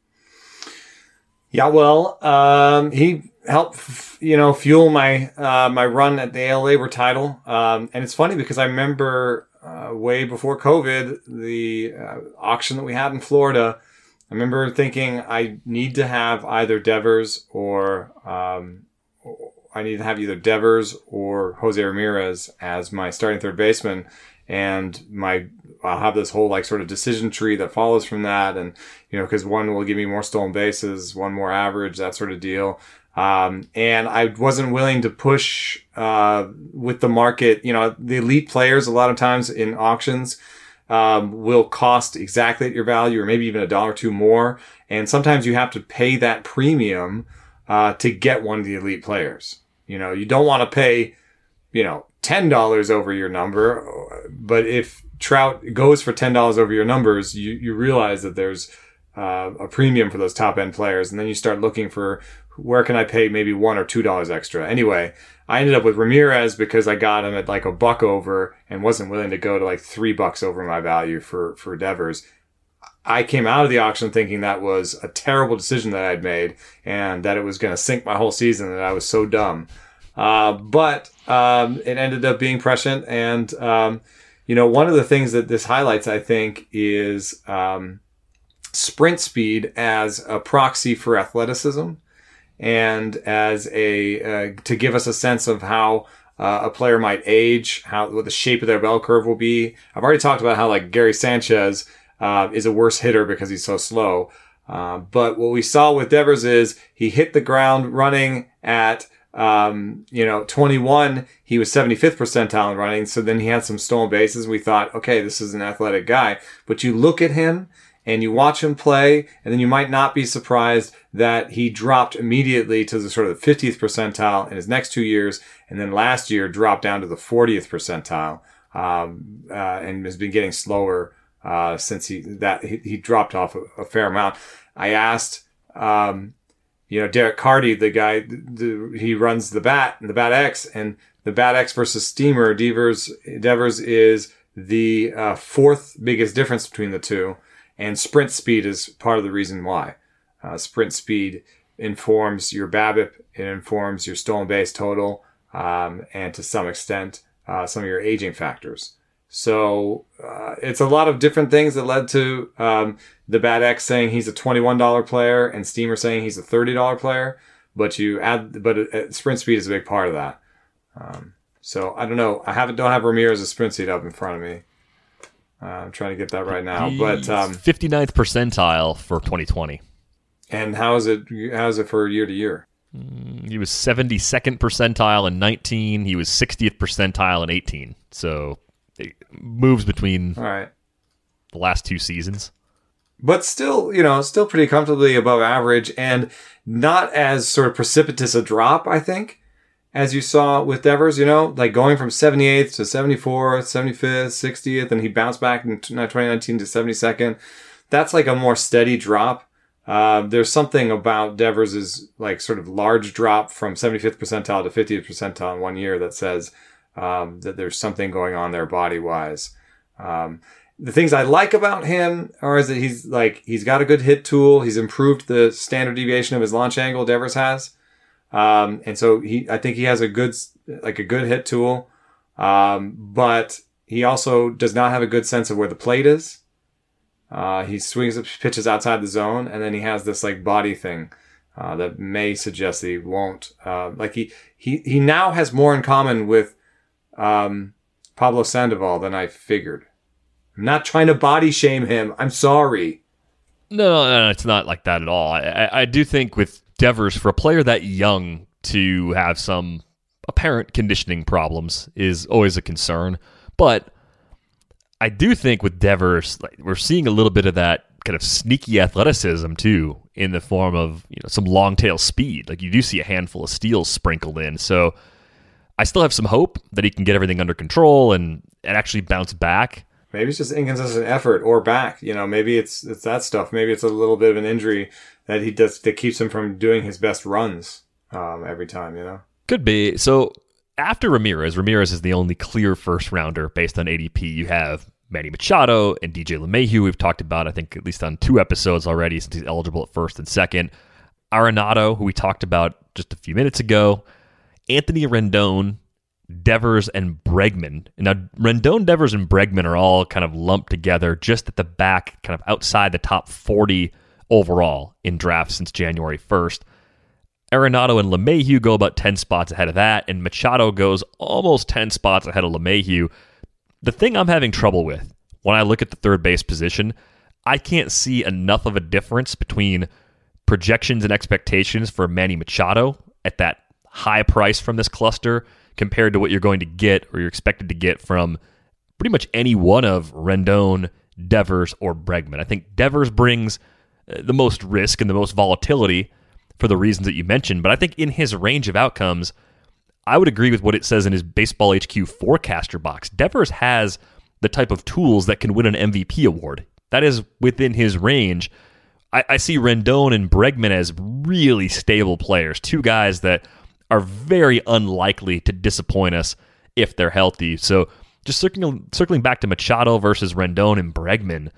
Yeah, well, he helped, fuel my my run at the AL Labor title. And it's funny because I remember way before COVID, the auction that we had in Florida, I remember thinking I need to have either Devers or Jose Ramirez as my starting third baseman, and I'll have this whole sort of decision tree that follows from that, and because one will give me more stolen bases, one more average, that sort of deal. And I wasn't willing to push with the market. The elite players a lot of times in auctions will cost exactly at your value, or maybe even $1 or $2 more. And sometimes you have to pay that premium to get one of the elite players. You don't want to pay, $10 over your number, but if Trout goes for $10 over your numbers, you realize that there's a premium for those top end players, and then you start looking for where can I pay maybe $1 or $2 extra. Anyway, I ended up with Ramirez because I got him at $1 over and wasn't willing to go to $3 over my value for Devers. I came out of the auction thinking that was a terrible decision that I'd made and that it was going to sink my whole season, and I was so dumb. But it ended up being prescient. And, one of the things that this highlights, I think, is sprint speed as a proxy for athleticism, and as to give us a sense of how a player might age, what the shape of their bell curve will be. I've already talked about how Gary Sanchez is a worse hitter because he's so slow. But what we saw with Devers is he hit the ground running at 21. He was 75th percentile in running. So then he had some stolen bases. We thought, okay, this is an athletic guy. But you look at him and you watch him play, and then you might not be surprised that he dropped immediately to the sort of the 50th percentile in his next 2 years, and then last year dropped down to the 40th percentile, and has been getting slower since he dropped off a fair amount. I asked, Derek Carty, the guy, he runs the Bat X, and the Bat X versus Steamer, Devers is the fourth biggest difference between the two, and sprint speed is part of the reason why. Sprint speed informs your BABIP, it informs your stolen base total, and to some extent, some of your aging factors. So it's a lot of different things that led to the Bat X saying he's a $21 player and Steamer saying he's a $30 player. But sprint speed is a big part of that. So I don't know. Don't have Ramirez's sprint speed up in front of me. I'm trying to get that right now. But 59th percentile for 2020. And how is it for year to year? He was 72nd percentile in 19. He was 60th percentile in 18. So it moves between the last two seasons. But still pretty comfortably above average, and not as sort of precipitous a drop, I think, as you saw with Devers, like going from 78th to 74th, 75th, 60th, and he bounced back in 2019 to 72nd. That's like a more steady drop. There's something about Devers' like sort of large drop from 75th percentile to 50th percentile in 1 year that says that there's something going on there body-wise. The things I like about him is that he's got a good hit tool. He's improved the standard deviation of his launch angle Devers has. And so I think he has a good hit tool. But he also does not have a good sense of where the plate is. He swings pitches outside the zone, and then he has this like body thing, that may suggest that he won't, he now has more in common with, Pablo Sandoval than I figured. I'm not trying to body shame him. I'm sorry. No, it's not like that at all. I do think with Devers, for a player that young to have some apparent conditioning problems is always a concern. But I do think with Devers, we're seeing a little bit of that kind of sneaky athleticism too, in the form of some long tail speed. Like you do see a handful of steals sprinkled in. So I still have some hope that he can get everything under control and actually bounce back. Maybe it's just inconsistent effort or back. Maybe it's that stuff. Maybe it's a little bit of an injury that he does that keeps him from doing his best runs every time. Could be. So after Ramirez is the only clear first rounder based on ADP. You have Manny Machado and DJ LeMahieu. We've talked about, I think, at least on 2 episodes already since he's eligible at first and second. Arenado, who we talked about just a few minutes ago. Anthony Rendon, Devers, and Bregman. Now, Rendon, Devers, and Bregman are all kind of lumped together just at the back, kind of outside the top 40 overall in drafts since January 1st. Arenado and LeMahieu go about 10 spots ahead of that, and Machado goes almost 10 spots ahead of LeMahieu. The thing I'm having trouble with when I look at the third base position, I can't see enough of a difference between projections and expectations for Manny Machado at that high price from this cluster compared to what you're going to get or you're expected to get from pretty much any one of Rendon, Devers, or Bregman. I think Devers brings the most risk and the most volatility for the reasons that you mentioned, but I think in his range of outcomes, I would agree with what it says in his Baseball HQ forecaster box. Devers has the type of tools that can win an MVP award. That is within his range. I see Rendon and Bregman as really stable players, two guys that are very unlikely to disappoint us if they're healthy. So just circling back to Machado versus Rendon and Bregman,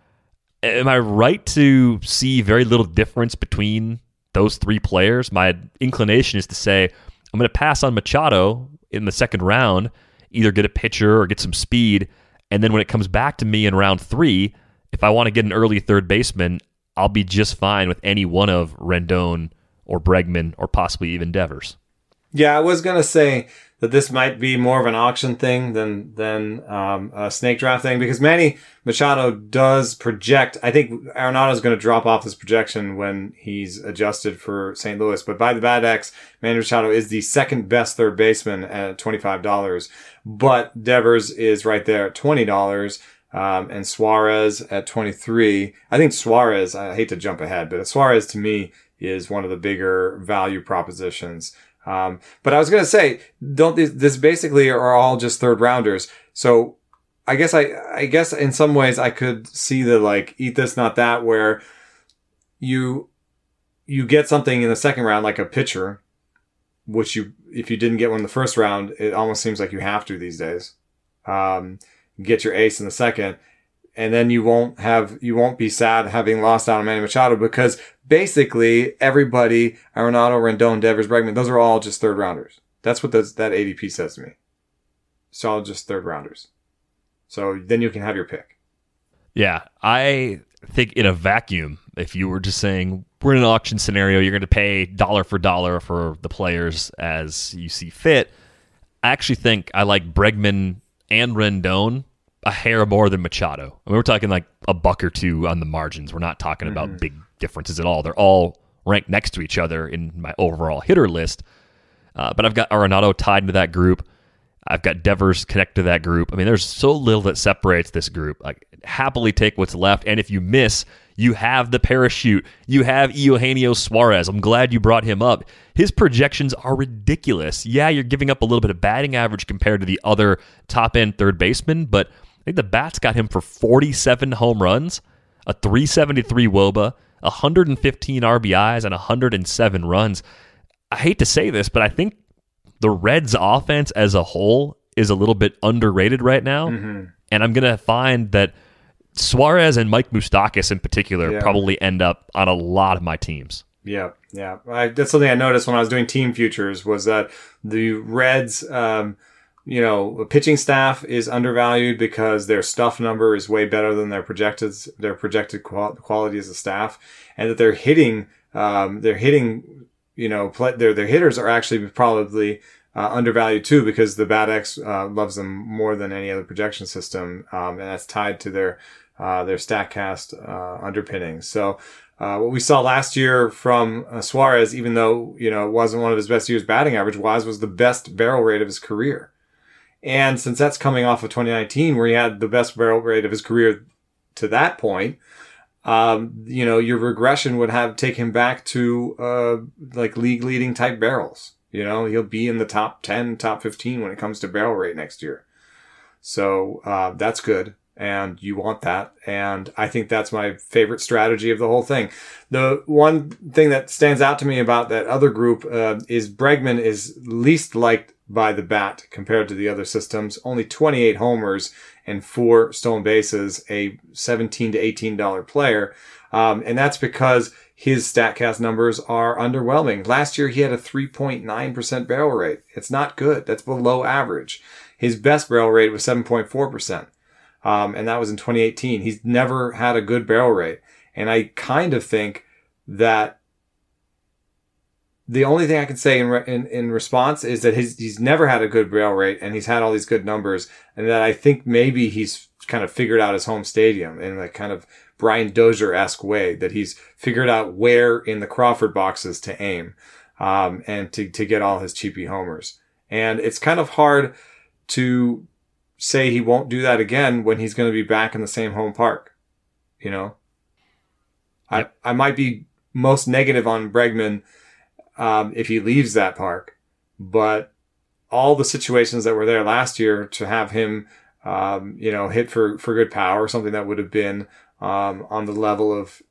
am I right to see very little difference between those three players? My inclination is to say I'm going to pass on Machado in the second round, either get a pitcher or get some speed, and then when it comes back to me in round 3, if I want to get an early third baseman, I'll be just fine with any one of Rendon or Bregman or possibly even Devers. Yeah, I was going to say that this might be more of an auction thing than a snake draft thing, because Manny Machado does project. I think Arenado is going to drop off this projection when he's adjusted for St. Louis, but by the Bad X, Manny Machado is the second best third baseman at $25, but Devers is right there at $20. and Suarez at 23. I think Suarez, I hate to jump ahead, but Suarez to me is one of the bigger value propositions. But I was going to say, this basically are all just third rounders. So I guess in some ways I could see the like eat this, not that, where you get something in the second round, like a pitcher, which if you didn't get one in the first round, it almost seems like you have to these days. Get your ace in the second, and then you won't be sad having lost out on Manny Machado, because basically everybody, Arenado, Rendon, Devers, Bregman, those are all just third rounders. That's what that ADP says to me. It's all just third rounders. So then you can have your pick. Yeah, I think in a vacuum, if you were just saying we're in an auction scenario, you're going to pay dollar for dollar for the players as you see fit, I actually think I like Bregman and Rendon a hair more than Machado. I mean, we're talking like a buck or two on the margins. We're not talking about big differences at all. They're all ranked next to each other in my overall hitter list. But I've got Arenado tied into that group. I've got Devers connected to that group. I mean, there's so little that separates this group. Like, happily take what's left. And if you miss, you have the parachute. You have Eugenio Suarez. I'm glad you brought him up. His projections are ridiculous. Yeah, you're giving up a little bit of batting average compared to the other top-end third baseman, but I think the bats got him for 47 home runs, a 373 WOBA, 115 RBIs, and 107 runs. I hate to say this, but I think the Reds' offense as a whole is a little bit underrated right now, and I'm going to find that Suarez and Mike Moustakas in particular probably end up on a lot of my teams. Yeah. That's something I noticed when I was doing team futures, was that the Reds, pitching staff is undervalued because their stuff number is way better than their projected quality as a staff, and that their hitters are actually probably undervalued too, because the BATX loves them more than any other projection system, and that's tied to their StatCast underpinnings. So what we saw last year from Suarez, even though it wasn't one of his best years batting average wise, was the best barrel rate of his career. And since that's coming off of 2019, where he had the best barrel rate of his career to that point, your regression would have taken him back to like league leading type barrels. He'll be in the top 10, top 15 when it comes to barrel rate next year. So that's good, and you want that. And I think that's my favorite strategy of the whole thing. The one thing that stands out to me about that other group is Bregman is least liked by the bat compared to the other systems. Only 28 homers and 4 stolen bases, a $17 to $18 player. And that's because his StatCast numbers are underwhelming. Last year, he had a 3.9% barrel rate. It's not good. That's below average. His best barrel rate was 7.4%. And that was in 2018. He's never had a good barrel rate. And I kind of think that the only thing I can say in response is that he's never had a good barrel rate, and he's had all these good numbers, and that I think maybe he's kind of figured out his home stadium in a kind of Brian Dozier-esque way, that he's figured out where in the Crawford boxes to aim, and to get all his cheapy homers. And it's kind of hard to say he won't do that again when he's going to be back in the same home park. Yep. I might be most negative on Bregman if he leaves that park, but all the situations that were there last year to have him, hit for good power, something that would have been on the level of,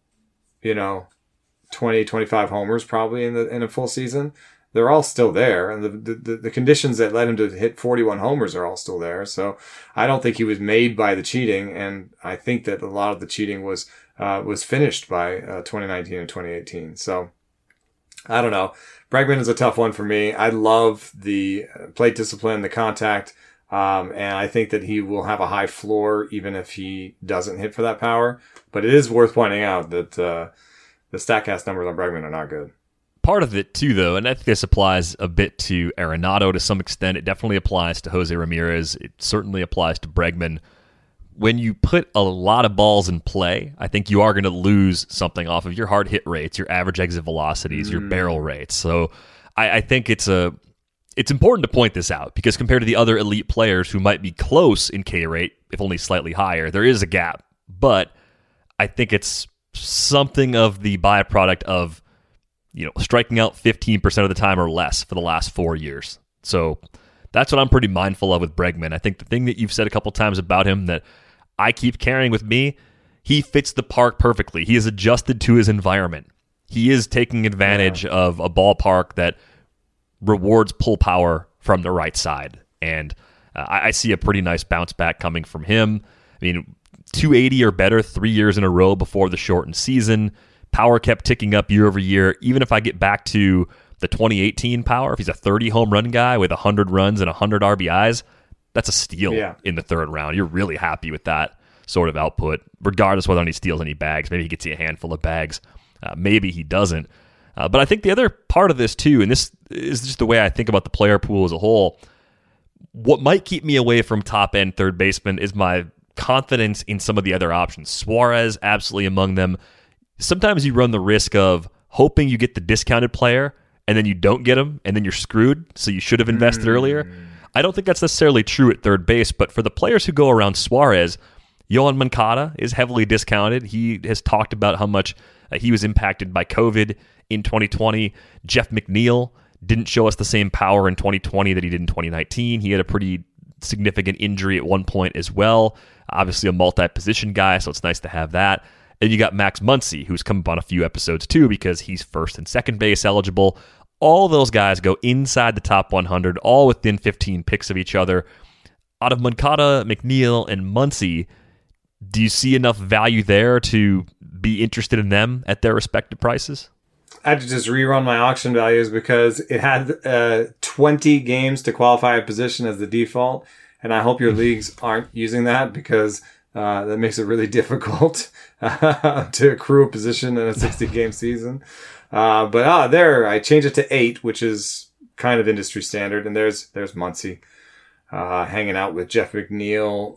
20, 25 homers probably in a full season, they're all still there. And the conditions that led him to hit 41 homers are all still there. So I don't think he was made by the cheating. And I think that a lot of the cheating was finished by 2019 and 2018. So I don't know. Bregman is a tough one for me. I love the plate discipline, the contact, and I think that he will have a high floor even if he doesn't hit for that power. But it is worth pointing out that the StatCast numbers on Bregman are not good. Part of it, too, though, and I think this applies a bit to Arenado to some extent. It definitely applies to Jose Ramirez. It certainly applies to Bregman. When you put a lot of balls in play, I think you are going to lose something off of your hard hit rates, your average exit velocities, your barrel rates. So I think it's a it's important to point this out because compared to the other elite players who might be close in K rate, if only slightly higher, there is a gap. But I think it's something of the byproduct of, striking out 15% of the time or less for the last 4 years. So that's what I'm pretty mindful of with Bregman. I think the thing that you've said a couple times about him that I keep carrying with me, he fits the park perfectly. He is adjusted to his environment. He is taking advantage of a ballpark that rewards pull power from the right side. And I see a pretty nice bounce back coming from him. I mean, 280 or better 3 years in a row before the shortened season. Power kept ticking up year over year. Even if I get back to the 2018 power, if he's a 30 home run guy with 100 runs and 100 RBIs, that's a steal in the third round. You're really happy with that sort of output, regardless whether or not he steals any bags. Maybe he gets you a handful of bags. Maybe he doesn't. But I think the other part of this too, and this is just the way I think about the player pool as a whole, what might keep me away from top-end third baseman is my confidence in some of the other options. Suarez, absolutely among them. Sometimes you run the risk of hoping you get the discounted player, and then you don't get him, and then you're screwed, so you should have invested earlier. I don't think that's necessarily true at third base, but for the players who go around Suarez, Yohan Moncada is heavily discounted. He has talked about how much he was impacted by COVID in 2020. Jeff McNeil didn't show us the same power in 2020 that he did in 2019. He had a pretty significant injury at one point as well. Obviously a multi-position guy, so it's nice to have that. And you got Max Muncy, who's come up on a few episodes too because he's first and second base eligible. All those guys go inside the top 100, all within 15 picks of each other. Out of Moncada, McNeil, and Muncy, do you see enough value there to be interested in them at their respective prices? I had to just rerun my auction values because it had 20 games to qualify a position as the default. And I hope your leagues aren't using that because that makes it really difficult to accrue a position in a 60-game season. There, I changed it to 8, which is kind of industry standard. And there's Muncy hanging out with Jeff McNeil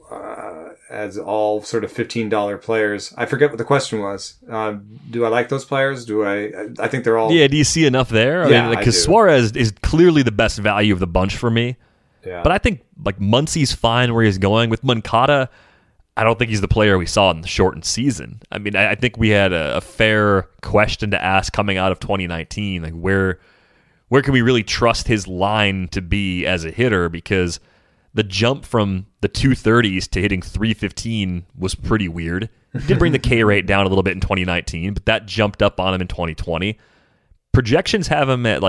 as all sort of $15 players. I forget what the question was. Do I like those players? I think they're all... Yeah, do you see enough there? Because Suarez is clearly the best value of the bunch for me. Yeah. But I think Muncy's fine where he's going. With Moncada, I don't think he's the player we saw in the shortened season. I mean, I think we had a fair question to ask coming out of 2019. Like, where can we really trust his line to be as a hitter? Because the jump from the 230s to hitting 315 was pretty weird. He did bring the K rate down a little bit in 2019, but that jumped up on him in 2020. Projections have him at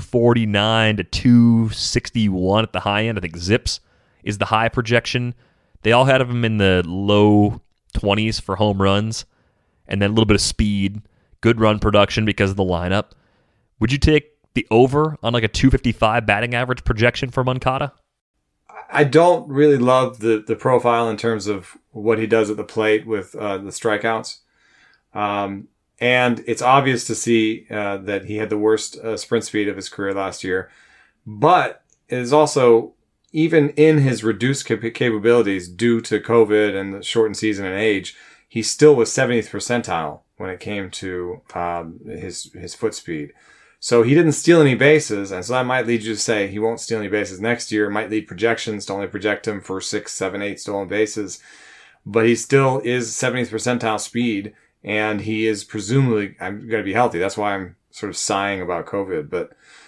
249 to 261 at the high end. I think Zips is the high projection. They all had him in the low 20s for home runs, and then a little bit of speed, good run production because of the lineup. Would you take the over on a 255 batting average projection for Moncada? I don't really love the profile in terms of what he does at the plate with the strikeouts. And it's obvious to see that he had the worst sprint speed of his career last year. But it is also, even in his reduced capabilities due to COVID and the shortened season and age, he still was 70th percentile when it came to his foot speed. So he didn't steal any bases, and so that might lead you to say he won't steal any bases next year. It might lead projections to only project him for 6, 7, 8 stolen bases. But he still is 70th percentile speed, and he is presumably going to be healthy. That's why I'm sort of sighing about COVID. But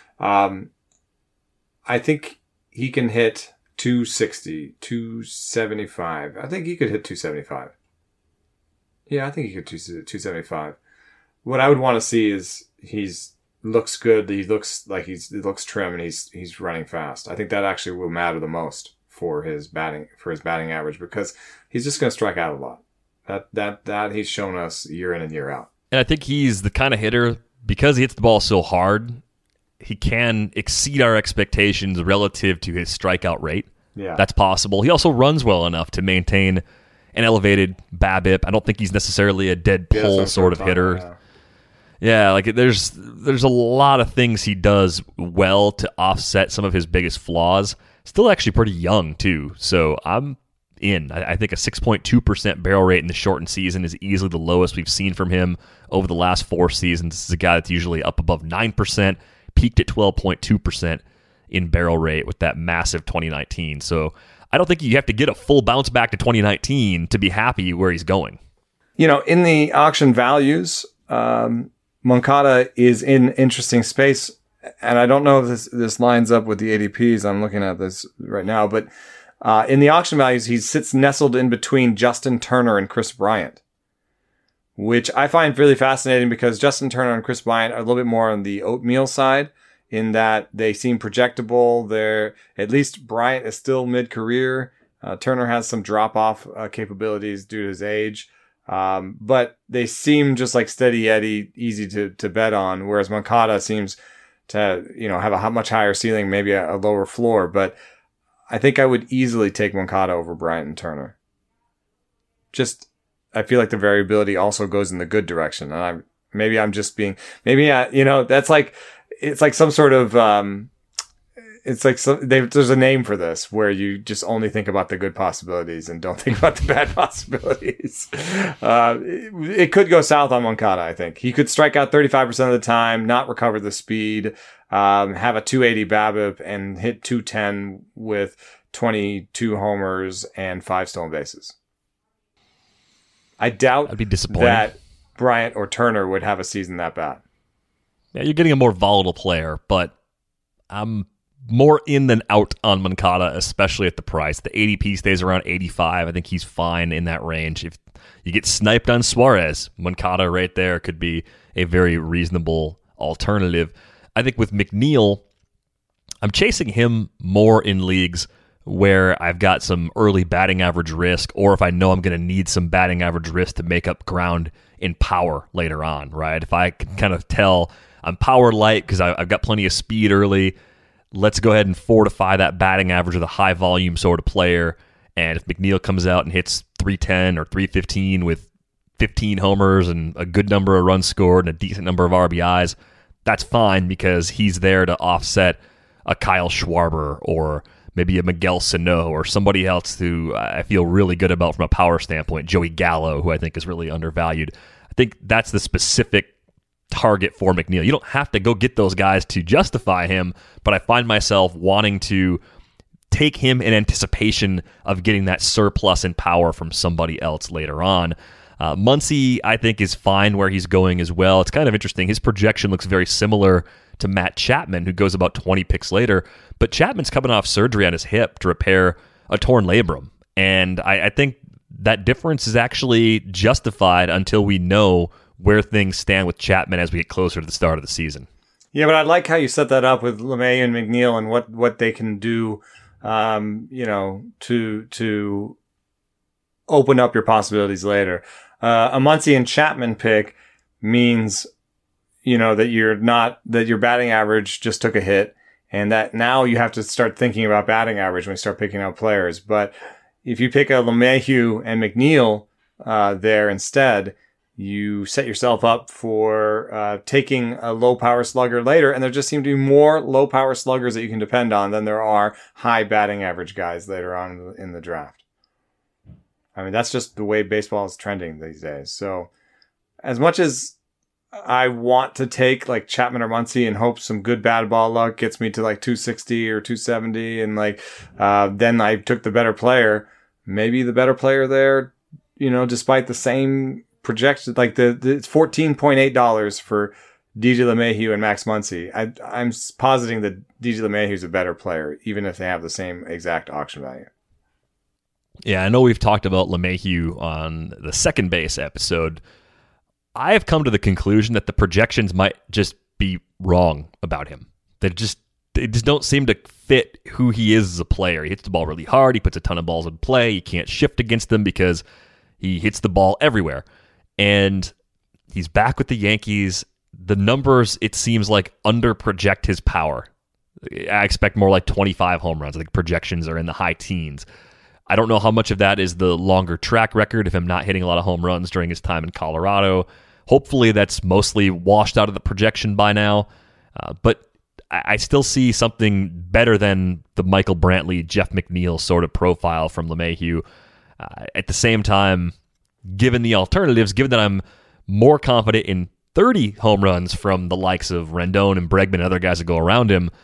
I think he can hit 260, 275. I think he could hit 275. Yeah, I think he could hit 275. What I would want to see is he's looks good. He looks like he looks trim, and he's running fast. I think that actually will matter the most for his batting average, because he's just going to strike out a lot. That he's shown us year in and year out. And I think he's the kind of hitter, because he hits the ball so hard, he can exceed our expectations relative to his strikeout rate. Yeah, that's possible. He also runs well enough to maintain an elevated BABIP. I don't think he's necessarily a dead pull sort of hitter. Yeah, there's a lot of things he does well to offset some of his biggest flaws. Still actually pretty young, too. So I'm in. I think a 6.2% barrel rate in the shortened season is easily the lowest we've seen from him over the last 4 seasons. This is a guy that's usually up above 9%, peaked at 12.2%. in barrel rate with that massive 2019. So I don't think you have to get a full bounce back to 2019 to be happy where he's going. You know, in the auction values, Moncada is in interesting space, and I don't know if this lines up with the ADPs. I'm looking at this right now, but in the auction values, he sits nestled in between Justin Turner and Chris Bryant, which I find really fascinating because Justin Turner and Chris Bryant are a little bit more on the oatmeal side in that they seem projectable. They're, at least Bryant is still mid-career. Turner has some drop-off capabilities due to his age. But they seem just like steady Eddie, easy to bet on, whereas Moncada seems to, you know, have a much higher ceiling, maybe a lower floor. But I think I would easily take Moncada over Bryant and Turner. Just, I feel like the variability also goes in the good direction. And that's like, it's like some sort of, it's like there's a name for this where you just only think about the good possibilities and don't think about the bad possibilities. It could go south on Moncada, I think. He could strike out 35% of the time, not recover the speed, have a 280 BABIP, and hit 210 with 22 homers and 5 stolen bases. I doubt I'd be disappointed that Bryant or Turner would have a season that bad. Yeah, you're getting a more volatile player, but I'm more in than out on Moncada, especially at the price. The ADP stays around 85. I think he's fine in that range. If you get sniped on Suarez, Moncada right there could be a very reasonable alternative. I think with McNeil, I'm chasing him more in leagues where I've got some early batting average risk, or if I know I'm going to need some batting average risk to make up ground in power later on, right? If I can kind of tell I'm power light because I've got plenty of speed early, let's go ahead and fortify that batting average with a high volume sort of player. And if McNeil comes out and hits 310 or 315 with 15 homers and a good number of runs scored and a decent number of RBIs, that's fine because he's there to offset a Kyle Schwarber or maybe a Miguel Sano or somebody else who I feel really good about from a power standpoint, Joey Gallo, who I think is really undervalued. I think that's the specific target for McNeil. You don't have to go get those guys to justify him, but I find myself wanting to take him in anticipation of getting that surplus in power from somebody else later on. Muncy, I think, is fine where he's going as well. It's kind of interesting. His projection looks very similar to Matt Chapman, who goes about 20 picks later, but Chapman's coming off surgery on his hip to repair a torn labrum, and I think that difference is actually justified until we know where things stand with Chapman as we get closer to the start of the season. Yeah, but I like how you set that up with LeMay and McNeil and what they can do, to open up your possibilities later. A Muncy and Chapman pick means, that your batting average just took a hit and that now you have to start thinking about batting average when you start picking out players. But if you pick a LeMahieu and McNeil there instead, you set yourself up for taking a low-power slugger later, and there just seem to be more low-power sluggers that you can depend on than there are high batting average guys later on in the draft. I mean, that's just the way baseball is trending these days. So as much as I want to take like Chapman or Muncy and hope some good bad ball luck gets me to like 260 or 270, and then I took the better player, maybe the better player there, despite the same projected, like it's $14.8 for DJ LeMahieu and Max Muncy. I'm positing that DJ LeMahieu is a better player, even if they have the same exact auction value. Yeah, I know we've talked about LeMahieu on the second base episode. I have come to the conclusion that the projections might just be wrong about him. They just don't seem to fit who he is as a player. He hits the ball really hard. He puts a ton of balls in play. You can't shift against them because he hits the ball everywhere. And he's back with the Yankees. The numbers, it seems like, under-project his power. I expect more like 25 home runs. I think projections are in the high teens. I don't know how much of that is the longer track record, if I'm not hitting a lot of home runs during his time in Colorado. Hopefully that's mostly washed out of the projection by now. But I still see something better than the Michael Brantley, Jeff McNeil sort of profile from LeMahieu. At the same time, given the alternatives, given that I'm more confident in 30 home runs from the likes of Rendon and Bregman and other guys that go around him,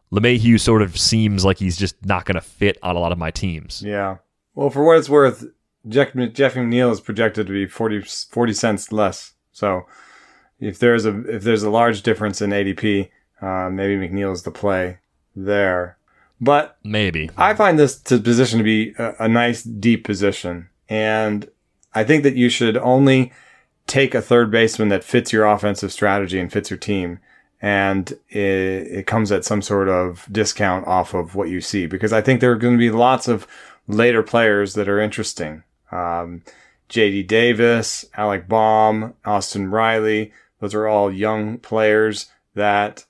LeMahieu sort of seems like he's just not going to fit on a lot of my teams. Yeah. Well, for what it's worth, Jeff McNeil is projected to be 40 cents less. So if there's a large difference in ADP, maybe McNeil is the play there. But maybe I find this position to be a nice deep position, and I think that you should only take a third baseman that fits your offensive strategy and fits your team, and it comes at some sort of discount off of what you see, because I think there are going to be lots of later players that are interesting. J.D. Davis, Alec Baum, Austin Riley, those are all young players that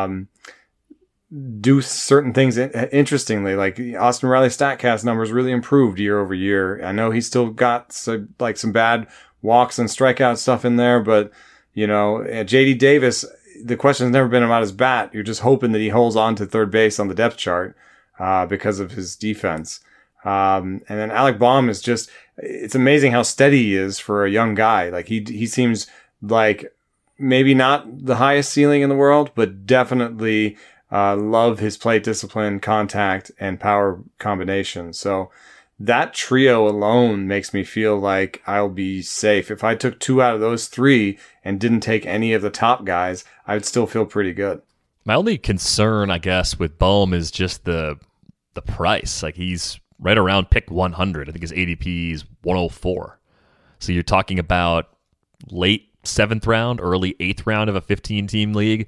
do certain things interestingly. Like Austin Riley's StatCast numbers really improved year over year. I know he's still got some bad walks and strikeout stuff in there, but J.D. Davis, the question has never been about his bat. You're just hoping that he holds on to third base on the depth chart because of his defense. And then Alec Baum is it's amazing how steady he is for a young guy. Like he seems like maybe not the highest ceiling in the world, but definitely love his plate discipline, contact, and power combination. So that trio alone makes me feel like I'll be safe. If I took 2 out of those 3 and didn't take any of the top guys, I would still feel pretty good. My only concern, I guess, with Bohm is just the price. Like, he's right around pick 100. I think his ADP is 104. So you're talking about late 7th round, early 8th round of a 15-team league.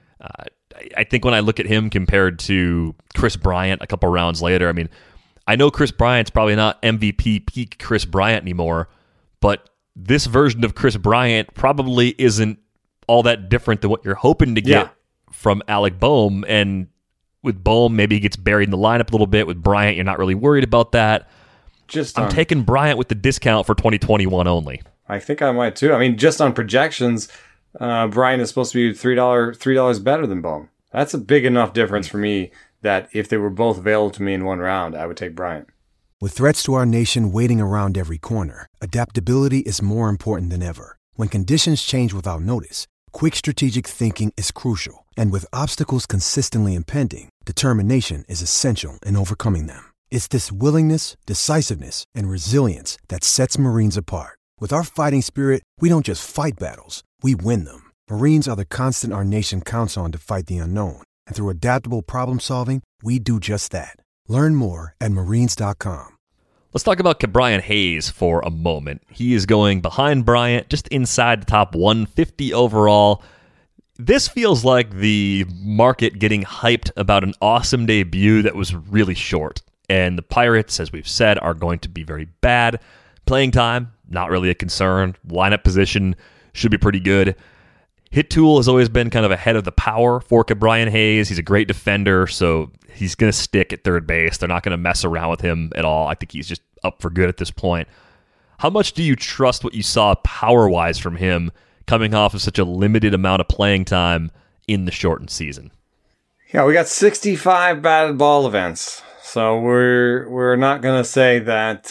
I think when I look at him compared to Chris Bryant a couple rounds later, I mean, I know Chris Bryant's probably not MVP peak Chris Bryant anymore, but this version of Chris Bryant probably isn't all that different than what you're hoping to get from Alec Bohm. And with Bohm, maybe he gets buried in the lineup a little bit. With Bryant, you're not really worried about that. I'm taking Bryant with the discount for 2021 only. I think I might too. I mean, just on projections, Bryant is supposed to be $3 better than Bohm. That's a big enough difference for me that if they were both available to me in one round, I would take Bryant. With threats to our nation waiting around every corner, adaptability is more important than ever. When conditions change without notice, quick strategic thinking is crucial. And with obstacles consistently impending, determination is essential in overcoming them. It's this willingness, decisiveness, and resilience that sets Marines apart. With our fighting spirit, we don't just fight battles, we win them. Marines are the constant our nation counts on to fight the unknown. And through adaptable problem solving, we do just that. Learn more at Marines.com. Let's talk about Ke'Bryan Hayes for a moment. He is going behind Bryant, just inside the top 150 overall. This feels like the market getting hyped about an awesome debut that was really short. And the Pirates, as we've said, are going to be very bad. Playing time, not really a concern. Lineup position should be pretty good. Hit tool has always been kind of ahead of the power for Ke'Bryan Hayes. He's a great defender, so he's going to stick at third base. They're not going to mess around with him at all. I think he's just up for good at this point. How much do you trust what you saw power-wise from him coming off of such a limited amount of playing time in the shortened season? Yeah, we got 65 batted ball events, so we're not going to say that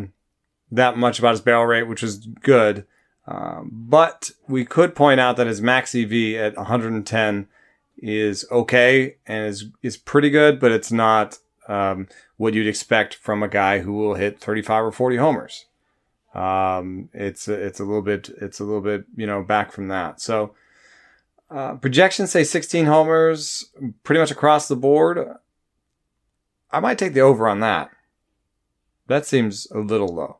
that much about his barrel rate, which is good. But we could point out that his max EV at 110 is okay and is pretty good, but it's not what you'd expect from a guy who will hit 35 or 40 homers. It's a little bit back from that. So projections say 16 homers pretty much across the board. I might take the over on that. That seems a little low,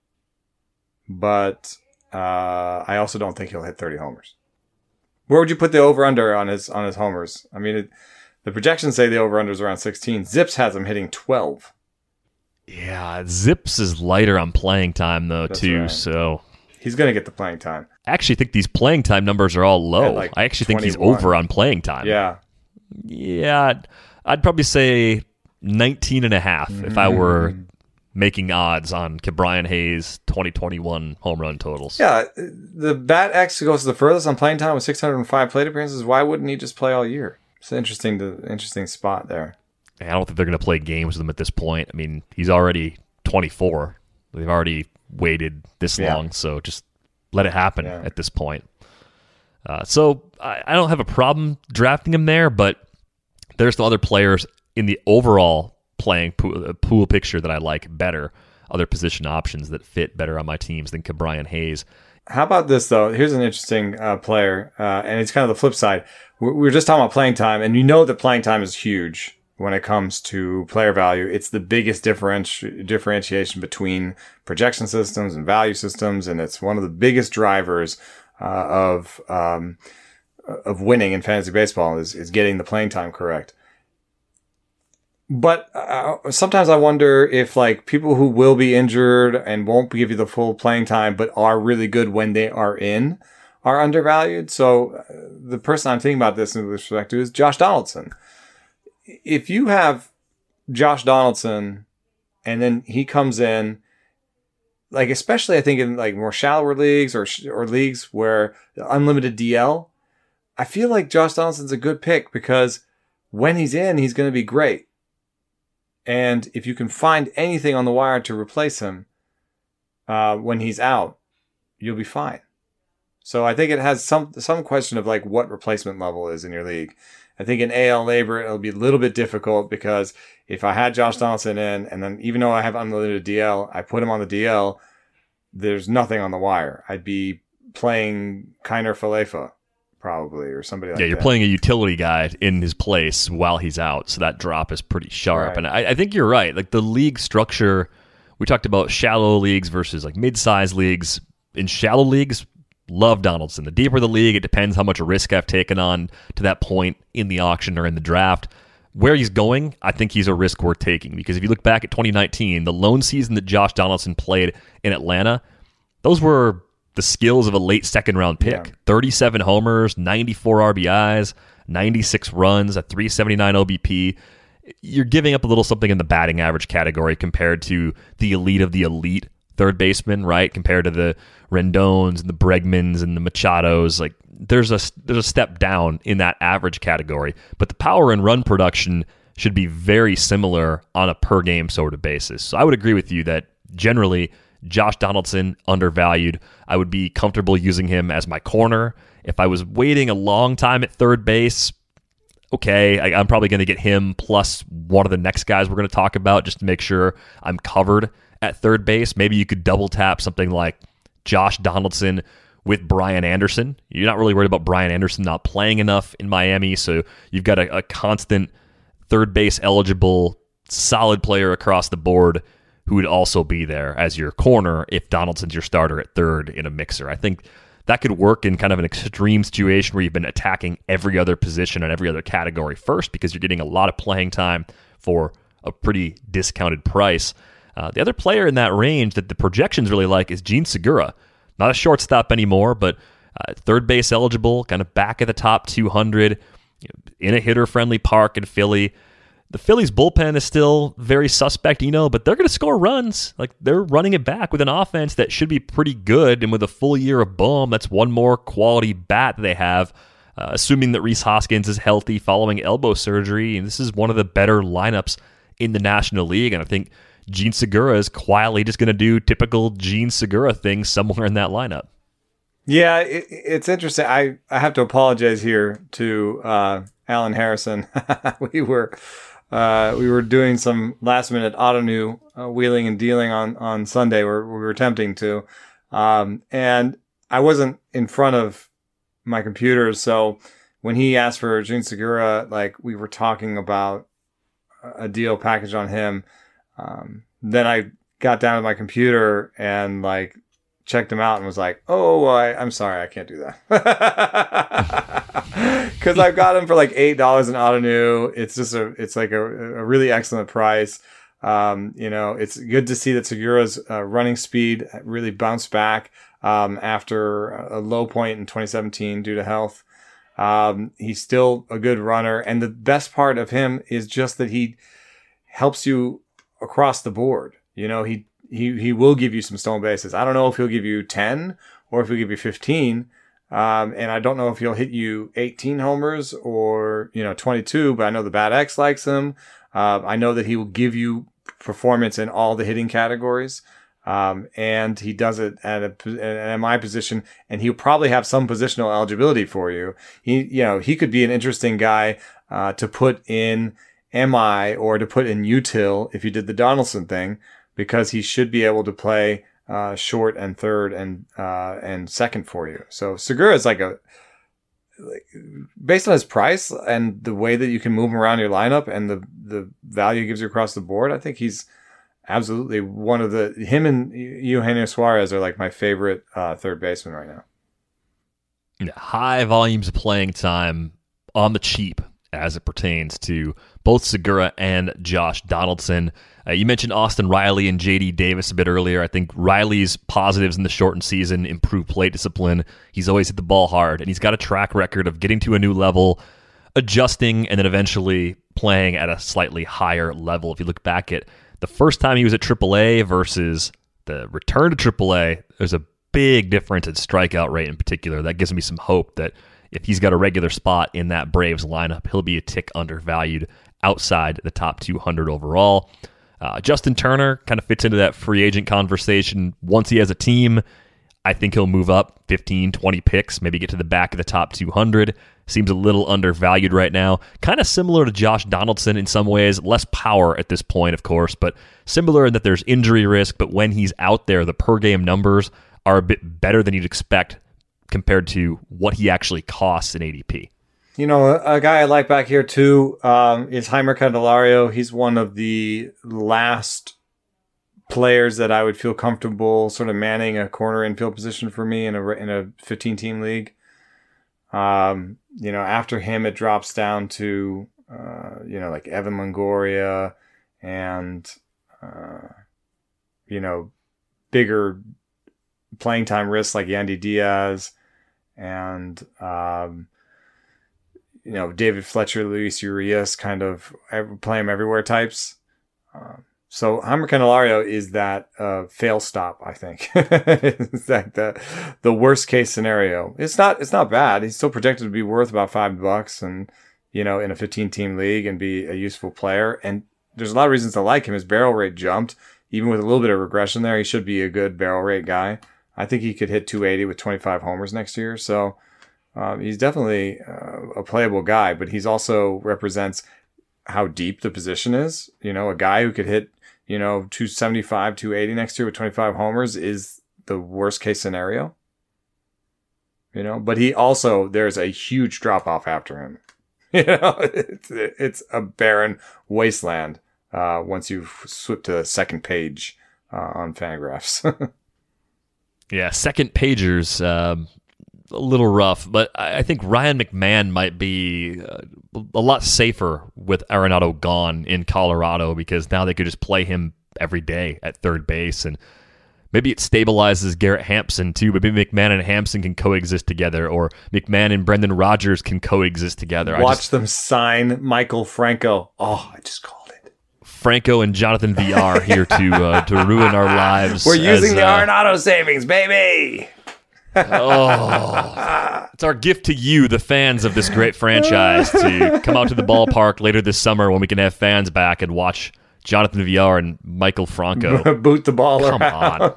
but I also don't think he'll hit 30 homers. Where would you put the over-under on his homers? I mean, the projections say the over-under is around 16. Zips has him hitting 12. Yeah, Zips is lighter on playing time, though, That's too. right. So he's going to get the playing time. I actually think these playing time numbers are all low. Like I actually think he's 21. over on playing time. Yeah. I'd probably say 19 and a half if I were making odds on Ke'Bryan Hayes' 2021 home run totals. Yeah, the Bat X goes the furthest on playing time with 605 plate appearances. Why wouldn't he just play all year? It's an interesting spot there. I don't think they're going to play games with him at this point. I mean, he's already 24. They've already waited this long, so just let it happen at this point. So I don't have a problem drafting him there, but there's some other players in the overall playing pool picture that I like better, other position options that fit better on my teams than Ke'Bryan Hayes. How about this, though? Here's an interesting player, and it's kind of the flip side. We were just talking about playing time, and you know that playing time is huge when it comes to player value. It's the biggest differentiation between projection systems and value systems, and it's one of the biggest drivers of winning in fantasy baseball is getting the playing time correct. But sometimes I wonder if like people who will be injured and won't give you the full playing time, but are really good when they are in, are undervalued. So the person I'm thinking about this in respect to is Josh Donaldson. If you have Josh Donaldson and then he comes in, like especially I think in like more shallower leagues or leagues where unlimited DL, I feel like Josh Donaldson's a good pick because when he's in, he's going to be great. And if you can find anything on the wire to replace him when he's out, you'll be fine. So I think it has some question of like what replacement level is in your league. I think in AL Labor, it'll be a little bit difficult because if I had Josh Donaldson in, and then even though I have unlimited DL, I put him on the DL, there's nothing on the wire. I'd be playing Kiner Falefa probably or somebody like that. Yeah, you're playing a utility guy in his place while he's out, so that drop is pretty sharp. Right. And I think you're right. Like the league structure, we talked about shallow leagues versus like mid-sized leagues. In shallow leagues, love Donaldson. The deeper the league, it depends how much risk I've taken on to that point in the auction or in the draft. Where he's going, I think he's a risk worth taking because if you look back at 2019, the lone season that Josh Donaldson played in Atlanta, those were the skills of a late second-round pick. Yeah. 37 homers, 94 RBIs, 96 runs, a 379 OBP. You're giving up a little something in the batting average category compared to the elite third baseman, right? Compared to the Rendones and the Bregmans and the Machados. Like there's a step down in that average category. But the power and run production should be very similar on a per-game sort of basis. So I would agree with you that generally Josh Donaldson, undervalued. I would be comfortable using him as my corner. If I was waiting a long time at third base, okay, I'm probably going to get him plus one of the next guys we're going to talk about just to make sure I'm covered at third base. Maybe you could double tap something like Josh Donaldson with Brian Anderson. You're not really worried about Brian Anderson not playing enough in Miami, so you've got a constant third base eligible, solid player across the board who would also be there as your corner if Donaldson's your starter at third in a mixer. I think that could work in kind of an extreme situation where you've been attacking every other position and every other category first because you're getting a lot of playing time for a pretty discounted price. The other player in that range that the projections really like is Jean Segura. Not a shortstop anymore, but third base eligible, kind of back at the top 200, in a hitter-friendly park in Philly. The Phillies bullpen is still very suspect, but they're going to score runs. Like they're running it back with an offense that should be pretty good. And with a full year of Bohm, that's one more quality bat that they have, assuming that Rhys Hoskins is healthy following elbow surgery. And this is one of the better lineups in the National League. And I think Jean Segura is quietly just going to do typical Jean Segura things somewhere in that lineup. Yeah, it's interesting. I have to apologize here to Alan Harrison. We were doing some last minute Ottoneu wheeling and dealing on Sunday where we were attempting to. And I wasn't in front of my computer. So when he asked for Jean Segura, like we were talking about a deal package on him. Then I got down to my computer and like checked him out and was like, oh, I'm sorry, I can't do that. Because I've got him for like $8 in Ottoneu. It's just it's like a really excellent price. It's good to see that Segura's running speed really bounced back after a low point in 2017 due to health. He's still a good runner. And the best part of him is just that he helps you across the board. He will give you some stolen bases. I don't know if he'll give you 10 or if he'll give you 15. And I don't know if he'll hit you 18 homers or, 22, but I know the Bad X likes him. I know that he will give you performance in all the hitting categories. And he does it at my position, and he'll probably have some positional eligibility for you. He could be an interesting guy to put in MI or to put in util if you did the Donaldson thing, because he should be able to play short and third and second for you. So Segura is based on his price and the way that you can move him around your lineup and the value he gives you across the board, I think he's absolutely one of him and Eugenio Suarez are like my favorite third baseman right now. High volumes of playing time on the cheap as it pertains to both Segura and Josh Donaldson. You mentioned Austin Riley and J.D. Davis a bit earlier. I think Riley's positives in the shortened season, improved plate discipline. He's always hit the ball hard, and he's got a track record of getting to a new level, adjusting, and then eventually playing at a slightly higher level. If you look back at the first time he was at AAA versus the return to AAA, there's a big difference in strikeout rate in particular. That gives me some hope that if he's got a regular spot in that Braves lineup, he'll be a tick undervalued outside the top 200 overall. Justin Turner kind of fits into that free agent conversation. Once he has a team, I think he'll move up 15, 20 picks, maybe get to the back of the top 200. Seems a little undervalued right now. Kind of similar to Josh Donaldson in some ways. Less power at this point, of course, but similar in that there's injury risk. But when he's out there, the per-game numbers are a bit better than you'd expect compared to what he actually costs in ADP. A guy I like back here too is Heimer Candelario. He's one of the last players that I would feel comfortable sort of manning a corner infield position for me in a 15-team league. After him, it drops down to, like Evan Longoria and, bigger playing time risks like Yandy Diaz and, David Fletcher, Luis Urias, kind of play him everywhere types. So Heimer Candelario is that fail stop, I think. It's like the worst case scenario. It's not bad. He's still projected to be worth about $5 and, in a 15-team league and be a useful player. And there's a lot of reasons to like him. His barrel rate jumped. Even with a little bit of regression there, he should be a good barrel rate guy. I think he could hit 280 with 25 homers next year. So he's definitely a playable guy, but he's also represents how deep the position is. A guy who could hit 275, 280 next year with 25 homers is the worst case scenario. But he also, there's a huge drop off after him. It's a barren wasteland once you swip to the second page on Fangraphs. Yeah, second pagers, a little rough, but I think Ryan McMahon might be a lot safer with Arenado gone in Colorado, because now they could just play him every day at third base, and maybe it stabilizes Garrett Hampson too, but maybe McMahon and Hampson can coexist together, or McMahon and Brendan Rodgers can coexist together. Watch them sign Michael Franco. Oh, I just called it. Franco and Jonathan VR here to ruin our lives. We're using the Arenado savings, baby! It's our gift to you, the fans of this great franchise, to come out to the ballpark later this summer when we can have fans back and watch Jonathan VR and Michael Franco boot the ball around.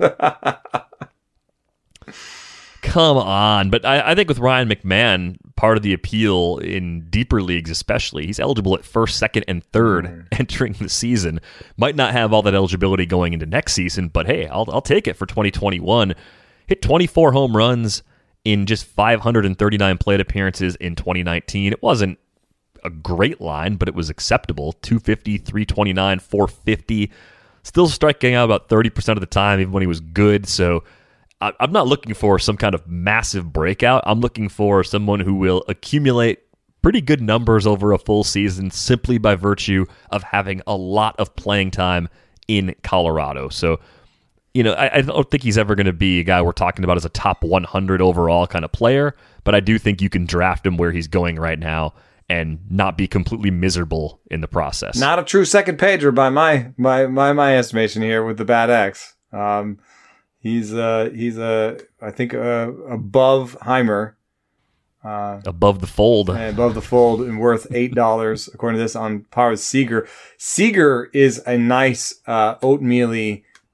Come on. But I think with Ryan McMahon, part of the appeal in deeper leagues especially, he's eligible at first, second, and third entering the season. Might not have all that eligibility going into next season, but hey, I'll take it for 2021. Hit 24 home runs in just 539 plate appearances in 2019. It wasn't a great line, but it was acceptable. 250, 329, 450. Still striking out about 30% of the time, even when he was good. So I'm not looking for some kind of massive breakout. I'm looking for someone who will accumulate pretty good numbers over a full season simply by virtue of having a lot of playing time in Colorado. So, I don't think he's ever going to be a guy we're talking about as a top 100 overall kind of player, but I do think you can draft him where he's going right now and not be completely miserable in the process. Not a true second pager by my estimation here with the Bad X. He's I think above Heimer. Above the fold. Above the fold and worth $8 according to this on par with Seager. Seager is a nice oatmeal-y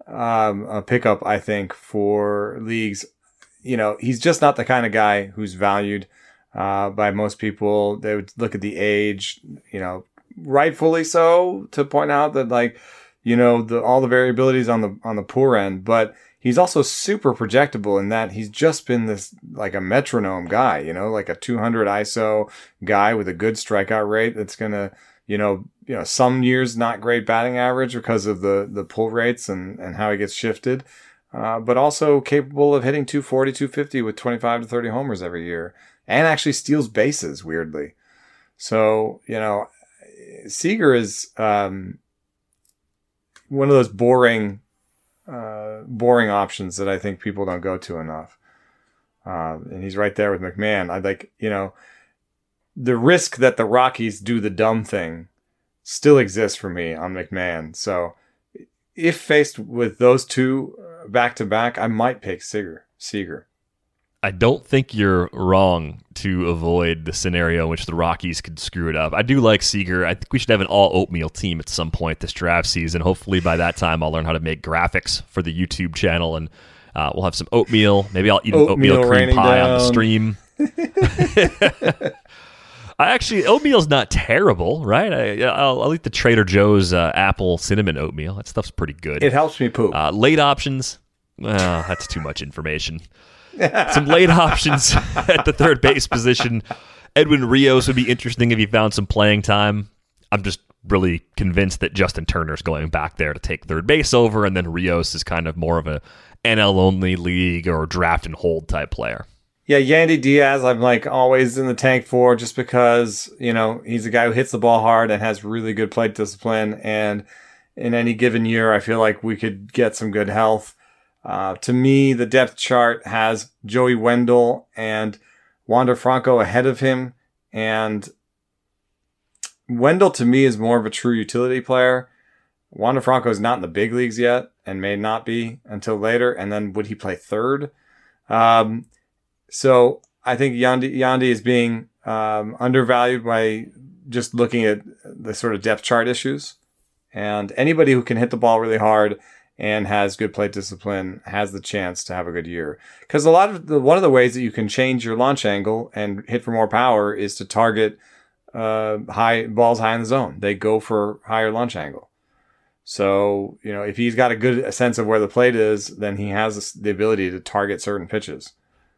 a pickup, I think, for leagues. He's just not the kind of guy who's valued by most people. They would look at the age, rightfully so, to point out that all the variabilities on the poor end, but he's also super projectable in that he's just been this like a metronome guy, like a 200 ISO guy with a good strikeout rate that's gonna, some years not great batting average because of the pull rates and how he gets shifted, but also capable of hitting 240, 250 with 25 to 30 homers every year, and actually steals bases weirdly. So Seager is one of those boring options that I think people don't go to enough. And he's right there with McMahon. I'd like, the risk that the Rockies do the dumb thing still exists for me on McMahon. So if faced with those two back to back, I might pick Seager. I don't think you're wrong to avoid the scenario in which the Rockies could screw it up. I do like Seager. I think we should have an all-oatmeal team at some point this draft season. Hopefully by that time I'll learn how to make graphics for the YouTube channel, and we'll have some oatmeal. Maybe I'll eat an oatmeal cream pie down on the stream. Oatmeal's not terrible, right? I'll eat the Trader Joe's apple cinnamon oatmeal. That stuff's pretty good. It helps me poop. Late options, that's too much information. Some late options at the third base position. Edwin Rios would be interesting if he found some playing time. I'm just really convinced that Justin Turner's going back there to take third base over, and then Rios is kind of more of a NL-only league or draft and hold type player. Yeah, Yandy Diaz, I'm always in the tank for, just because, he's a guy who hits the ball hard and has really good plate discipline. And in any given year, I feel like we could get some good health. To me, the depth chart has Joey Wendell and Wander Franco ahead of him. And Wendell, to me, is more of a true utility player. Wander Franco is not in the big leagues yet and may not be until later. And then would he play third? So I think Yandy is being undervalued by just looking at the sort of depth chart issues. And anybody who can hit the ball really hard and has good plate discipline has the chance to have a good year. Because one of the ways that you can change your launch angle and hit for more power is to target high balls high in the zone. They go for higher launch angle. So, if he's got a good sense of where the plate is, then he has the ability to target certain pitches.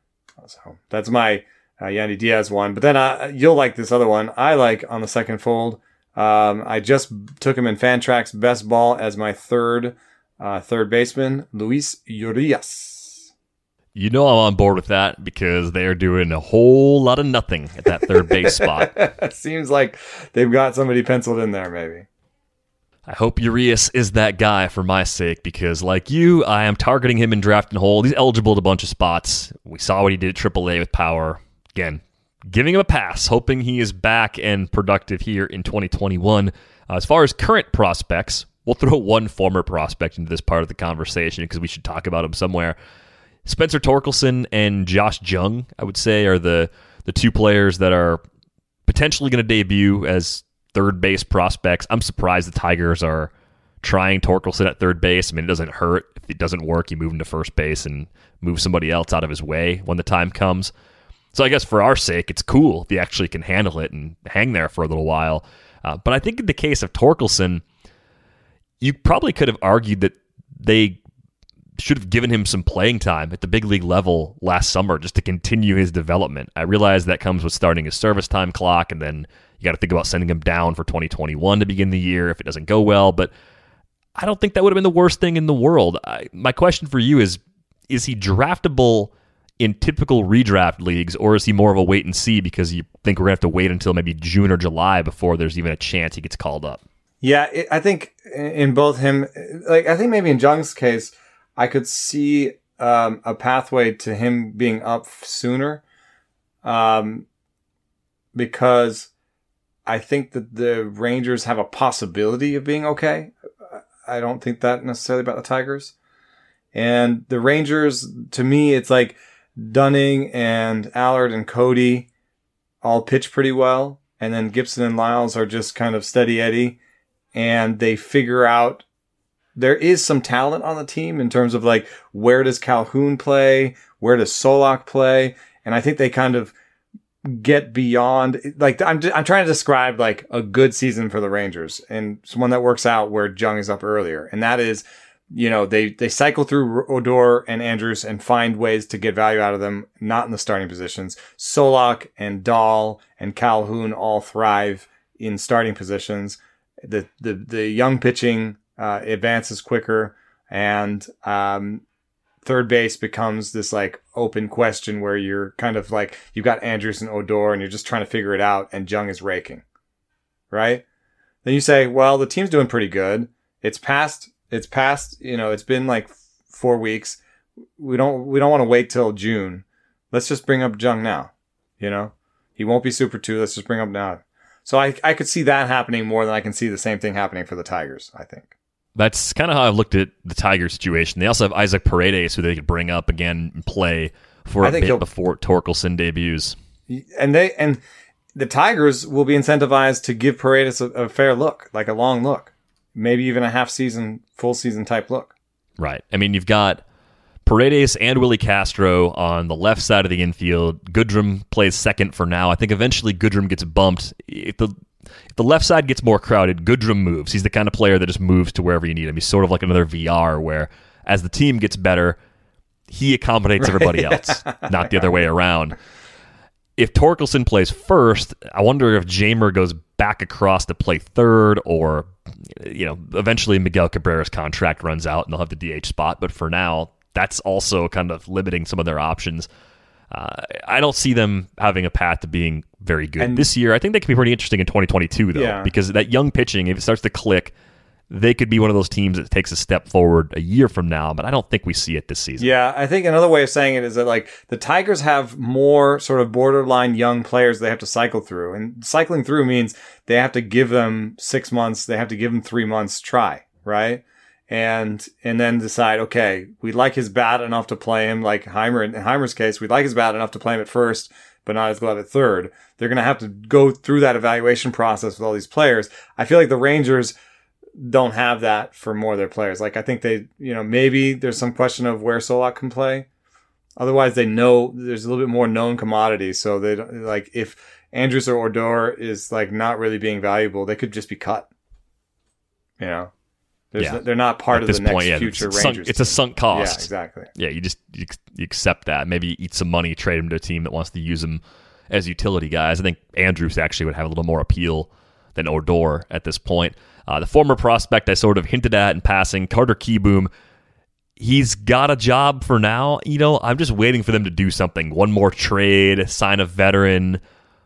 So that's my Yandy Diaz one. But then you'll like this other one. I like on the second fold. I just took him in Fantrax best ball as my third baseman, Luis Urias. I'm on board with that because they're doing a whole lot of nothing at that third base spot. Seems like they've got somebody penciled in there, maybe. I hope Urias is that guy for my sake because, like you, I am targeting him in draft and hold. He's eligible at a bunch of spots. We saw what he did at AAA with power. Again, giving him a pass, hoping he is back and productive here in 2021. As far as current prospects, we'll throw one former prospect into this part of the conversation because we should talk about him somewhere. Spencer Torkelson and Josh Jung, I would say, are the two players that are potentially going to debut as third base prospects. I'm surprised the Tigers are trying Torkelson at third base. I mean, it doesn't hurt. If it doesn't work, you move him to first base and move somebody else out of his way when the time comes. So I guess for our sake, it's cool if he actually can handle it and hang there for a little while. But I think in the case of Torkelson, you probably could have argued that they should have given him some playing time at the big league level last summer just to continue his development. I realize that comes with starting his service time clock, and then you got to think about sending him down for 2021 to begin the year if it doesn't go well. But I don't think that would have been the worst thing in the world. My question for you is he draftable in typical redraft leagues, or is he more of a wait and see because you think we're going to have to wait until maybe June or July before there's even a chance he gets called up? Yeah, I think in both him, I think maybe in Jung's case, I could see a pathway to him being up sooner, because I think that the Rangers have a possibility of being okay. I don't think that necessarily about the Tigers. And the Rangers, to me, it's like Dunning and Allard and Cody all pitch pretty well. And then Gibson and Lyles are just kind of steady Eddie. And they figure out there is some talent on the team in terms of like, where does Calhoun play? Where does Solak play? And I think they kind of get beyond, like, I'm trying to describe like a good season for the Rangers and one that works out where Jung is up earlier. And that is, you know, they cycle through Odor and Andrus and find ways to get value out of them, not in the starting positions. Solak and Dahl and Calhoun all thrive in starting positions. The young pitching advances quicker, and third base becomes this like open question where you're kind of like, you've got Andrus and Odor and you're just trying to figure it out, and Jung is raking, right? Then you say, well, the team's doing pretty good. It's past, you know, it's been like 4 weeks. We don't want to wait till June. Let's just bring up Jung now. You know, he won't be Super 2. Let's just bring him now. So I could see that happening more than I can see the same thing happening for the Tigers, I think. That's kind of how I've looked at the Tigers situation. They also have Isaac Paredes, who they could bring up again and play for a bit before Torkelson debuts. And the Tigers will be incentivized to give Paredes a fair look, like a long look. Maybe even a half season, full season type look. Right. I mean, you've got Paredes and Willie Castro on the left side of the infield. Goodrum plays second for now. I think eventually Goodrum gets bumped. If the left side gets more crowded, Goodrum moves. He's the kind of player that just moves to wherever you need him. He's sort of like another VR where as the team gets better, he accommodates everybody else, not the other way around. If Torkelson plays first, I wonder if Jamer goes back across to play third, or, you know, eventually Miguel Cabrera's contract runs out and they'll have the DH spot. But for now, that's also kind of limiting some of their options. I don't see them having a path to being very good this year. I think they could be pretty interesting in 2022, though, because that young pitching, if it starts to click, they could be one of those teams that takes a step forward a year from now, but I don't think we see it this season. Yeah, I think another way of saying it is that like the Tigers have more sort of borderline young players they have to cycle through. And cycling through means they have to give them 6 months, they have to give them 3 months try, right? And then decide, okay, we like his bat enough to play him, like Heimer. In Heimer's case, we'd like his bat enough to play him at first, but not as glove at third. They're going to have to go through that evaluation process with all these players. I feel like the Rangers don't have that for more of their players. Like, I think they, you know, maybe there's some question of where Solak can play. Otherwise, they know there's a little bit more known commodities. So they don't, like, if Andrus or Odor is like not really being valuable, they could just be cut. You know, they're not part of the next future Rangers. It's a sunk cost. Yeah, exactly. Yeah, you accept that. Maybe eat some money, trade him to a team that wants to use them as utility guys. I think Andrus actually would have a little more appeal than Odor at this point. The former prospect I sort of hinted at in passing, Carter Kieboom, he's got a job for now. You know, I'm just waiting for them to do something. One more trade, sign a veteran.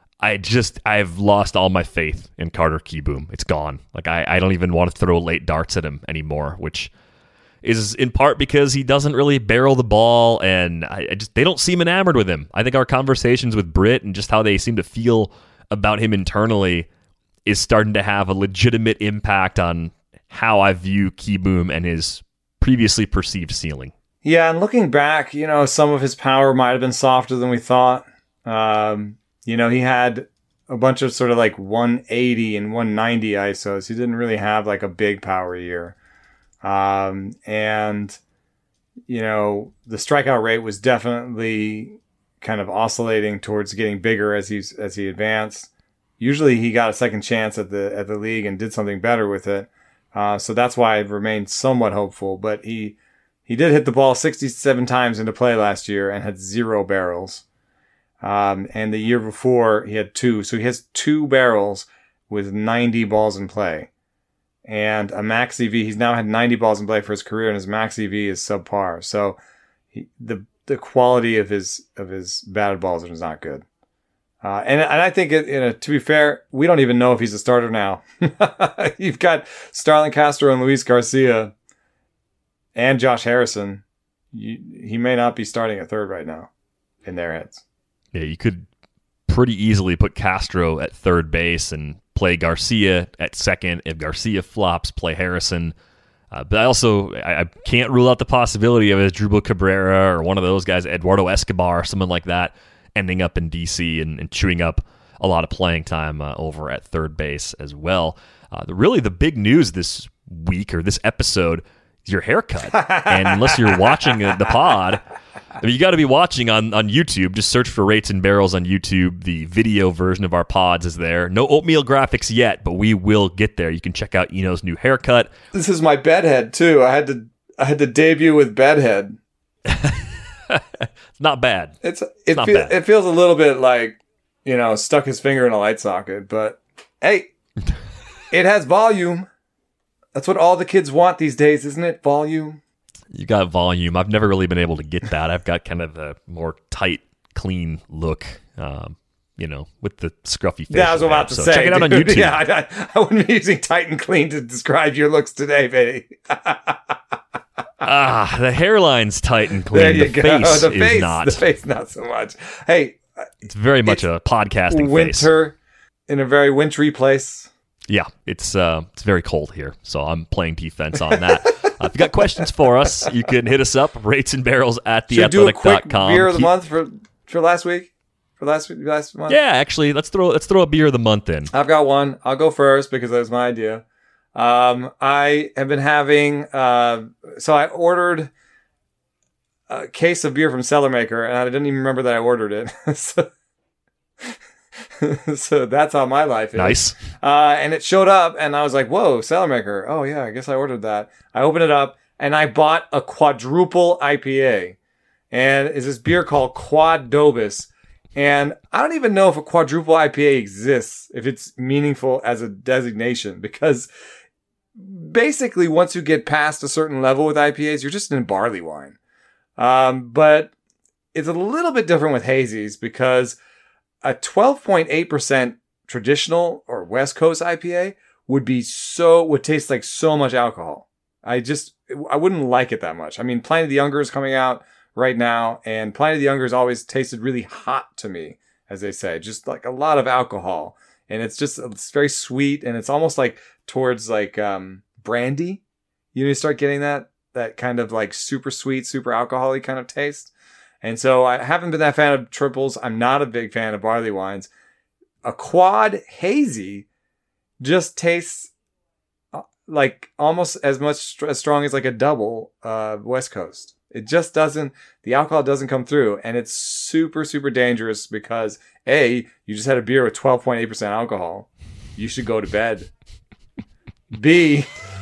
I've lost all my faith in Carter Kieboom. It's gone. Like, I don't even want to throw late darts at him anymore, which is in part because he doesn't really barrel the ball, and they don't seem enamored with him. I think our conversations with Britt and just how they seem to feel about him internally is starting to have a legitimate impact on how I view Kieboom and his previously perceived ceiling. Yeah, and looking back, you know, some of his power might have been softer than we thought. You know, he had a bunch of sort of like 180 and 190 ISOs. He didn't really have like a big power year. And, you know, the strikeout rate was definitely kind of oscillating towards getting bigger as he advanced. Usually he got a second chance at the league and did something better with it. So that's why I remained somewhat hopeful. But he did hit the ball 67 times into play last year and had 0 barrels. And the year before he had 2. So he has 2 barrels with 90 balls in play. And a max EV, he's now had 90 balls in play for his career, and his max EV is subpar. So the quality of his batted balls is not good. And I think, to be fair, we don't even know if he's a starter now. You've got Starlin Castro and Luis Garcia and Josh Harrison. He may not be starting at third right now in their heads. Yeah, you could pretty easily put Castro at third base and play Garcia at second. If Garcia flops, play Harrison. But I can't rule out the possibility of Asdrubal Cabrera or one of those guys, Eduardo Escobar, someone like that, ending up in DC and chewing up a lot of playing time over at third base as well. Really, the big news this week or this episode your haircut. And unless you're watching the pod, I mean, you got to be watching on YouTube. Just search for Rates and Barrels on YouTube. The video version of our pods is there. No oatmeal graphics yet, but we will get there. You can check out Eno's new haircut. This is my bedhead too. I had to debut with bedhead. It's not bad. It feels a little bit like, stuck his finger in a light socket, but hey, it has volume. That's what all the kids want these days, isn't it? Volume. You got volume. I've never really been able to get that. I've got kind of a more tight, clean look, with the scruffy face. Yeah, I was about to say. Check it out on YouTube. Yeah, I wouldn't be using tight and clean to describe your looks today, baby. The hairline's tight and clean. There you go. Face the face is not. The face, not so much. Hey. It's very much a podcasting winter face. In a very wintry place. Yeah, it's very cold here, so I'm playing defense on that. If you got questions for us, you can hit us up, ratesandbarrels at theathletic.com. Should we do a quick beer of the month for last week? For last month? Yeah, actually, let's throw a beer of the month in. I've got one. I'll go first because that was my idea. I have been having so I ordered a case of beer from Cellar Maker, and I didn't even remember that I ordered it. So that's how my life is. Nice. And it showed up, and I was like, whoa, Cellar Maker. Oh, yeah, I guess I ordered that. I opened it up, and I bought a quadruple IPA. And it's this beer called Quad Dobus. And I don't even know if a quadruple IPA exists, if it's meaningful as a designation, because basically once you get past a certain level with IPAs, you're just in barley wine. But it's a little bit different with hazies because a 12.8% traditional or West Coast IPA would taste like so much alcohol. I wouldn't like it that much. I mean, Pliny the Younger is coming out right now, and Pliny the Younger has always tasted really hot to me, as they say, just like a lot of alcohol. And it's very sweet, and it's almost like towards like brandy. You start getting that kind of like super sweet, super alcoholic kind of taste. And so I haven't been that fan of triples. I'm not a big fan of barley wines. A quad hazy just tastes like almost as strong as like a double West Coast. It just doesn't, the alcohol doesn't come through. And it's super, super dangerous because A, you just had a beer with 12.8% alcohol. You should go to bed. B,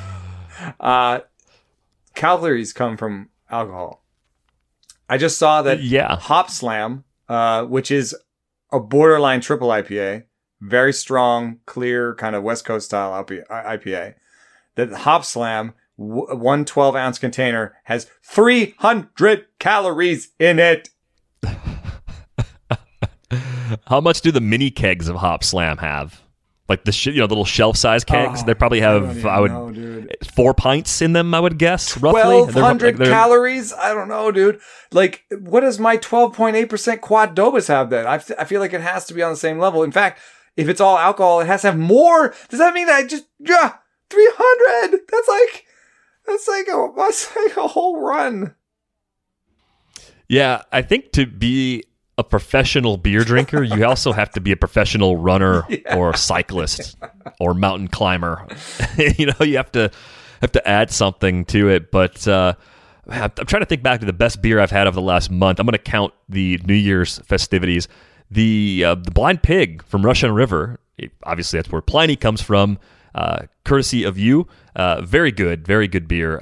calories come from alcohol. I just saw that Hop Slam, which is a borderline triple IPA, very strong, clear, kind of West Coast style IPA, that Hop Slam, one 12-ounce container, has 300 calories in it. How much do the mini kegs of Hop Slam have? Like the little shelf-size kegs? They probably have, 4 pints in them, I would guess, roughly. 1,200 calories? I don't know, dude. Like, what does my 12.8% Quad Dobus have then? I feel like it has to be on the same level. In fact, if it's all alcohol, it has to have more. Does that mean that 300? That's like a whole run. Yeah, I think to be a professional beer drinker, you also have to be a professional runner or cyclist or mountain climber. You have to add something to it. But I'm trying to think back to the best beer I've had over the last month. I'm going to count the New Year's festivities. The Blind Pig from Russian River. Obviously, that's where Pliny comes from. Courtesy of you. Very good beer.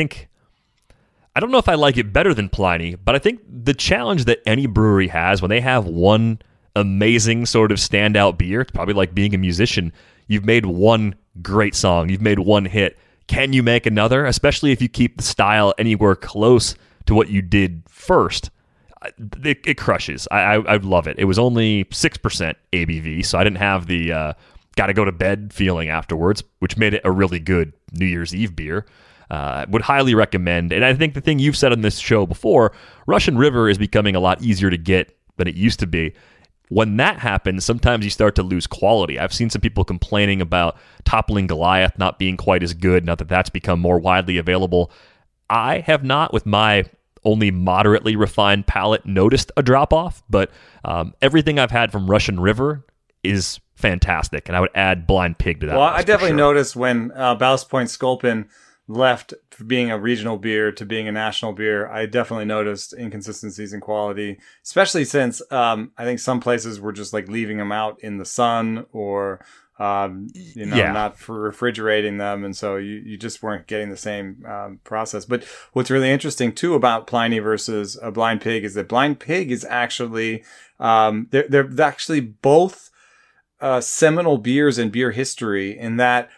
I don't know if I like it better than Pliny, but I think the challenge that any brewery has when they have one amazing sort of standout beer, it's probably like being a musician. You've made one great song. You've made one hit. Can you make another? Especially if you keep the style anywhere close to what you did first. It crushes. I love it. It was only 6% ABV, so I didn't have the gotta go to bed feeling afterwards, which made it a really good New Year's Eve beer. Would highly recommend. And I think the thing you've said on this show before, Russian River is becoming a lot easier to get than it used to be. When that happens, sometimes you start to lose quality. I've seen some people complaining about Toppling Goliath not being quite as good, now that that's become more widely available. I have not, with my only moderately refined palate, noticed a drop-off, but everything I've had from Russian River is fantastic, and I would add Blind Pig to that. Well, I definitely noticed when Ballast Point Sculpin left being a regional beer to being a national beer, I definitely noticed inconsistencies in quality, especially since I think some places were just like leaving them out in the sun or not for refrigerating them, and so you just weren't getting the same process. But what's really interesting too about Pliny versus Blind Pig is that Blind Pig is actually they're actually both seminal beers in beer history, in that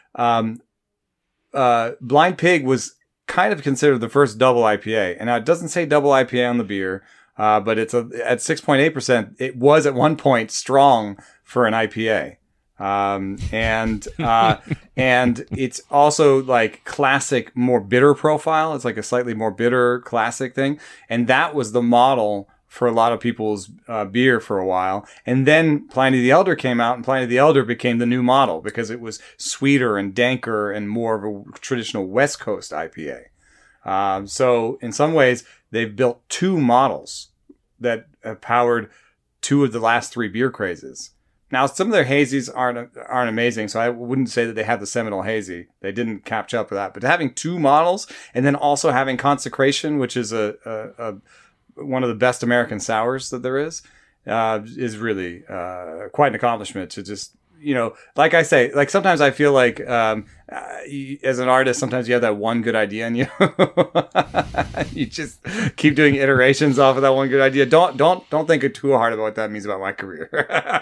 Blind Pig was kind of considered the first double IPA, and now it doesn't say double IPA on the beer, but it's at 6.8%. It was at one point strong for an IPA. And it's also like classic, more bitter profile. It's like a slightly more bitter classic thing. And that was the model for a lot of people's beer for a while. And then Pliny the Elder came out, and Pliny the Elder became the new model because it was sweeter and danker and more of a traditional West Coast IPA. So in some ways, they've built two models that have powered two of the last three beer crazes. Now, some of their hazies aren't amazing, so I wouldn't say that they have the seminal hazy. They didn't catch up with that. But having two models, and then also having Consecration, which is one of the best American sours that there is really quite an accomplishment to just, like I say, like sometimes I feel like as an artist, sometimes you have that one good idea and you you just keep doing iterations off of that one good idea. Don't think too hard about what that means about my career.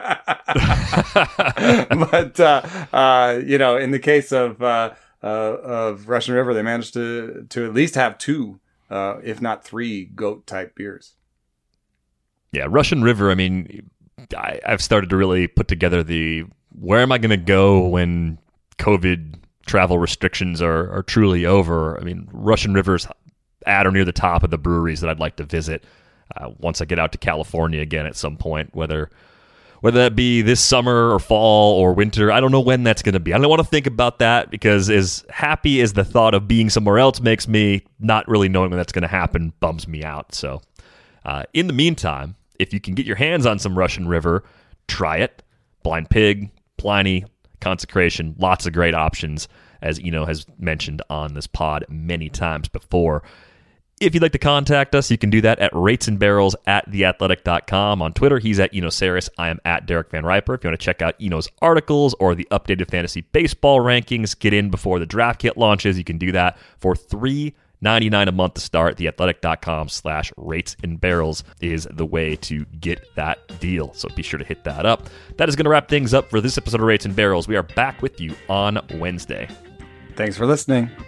But in the case of Russian River, they managed to at least have two, if not three, goat type beers. Yeah, Russian River. I mean, I've started to really put together where am I going to go when COVID travel restrictions are truly over. I mean, Russian River's at or near the top of the breweries that I'd like to visit once I get out to California again at some point, whether that be this summer or fall or winter. I don't know when that's going to be. I don't want to think about that, because as happy as the thought of being somewhere else makes me, not really knowing when that's going to happen bums me out. So in the meantime, if you can get your hands on some Russian River, try it. Blind Pig, Pliny, Consecration, lots of great options, as Eno has mentioned on this pod many times before. If you'd like to contact us, you can do that at ratesandbarrels@theathletic.com. On Twitter, he's at Eno Saris. I am at Derek Van Riper. If you want to check out Eno's articles or the updated fantasy baseball rankings, get in before the draft kit launches. You can do that for $3.99 a month to start. Theathletic.com/ratesandbarrels is the way to get that deal. So be sure to hit that up. That is going to wrap things up for this episode of Rates and Barrels. We are back with you on Wednesday. Thanks for listening.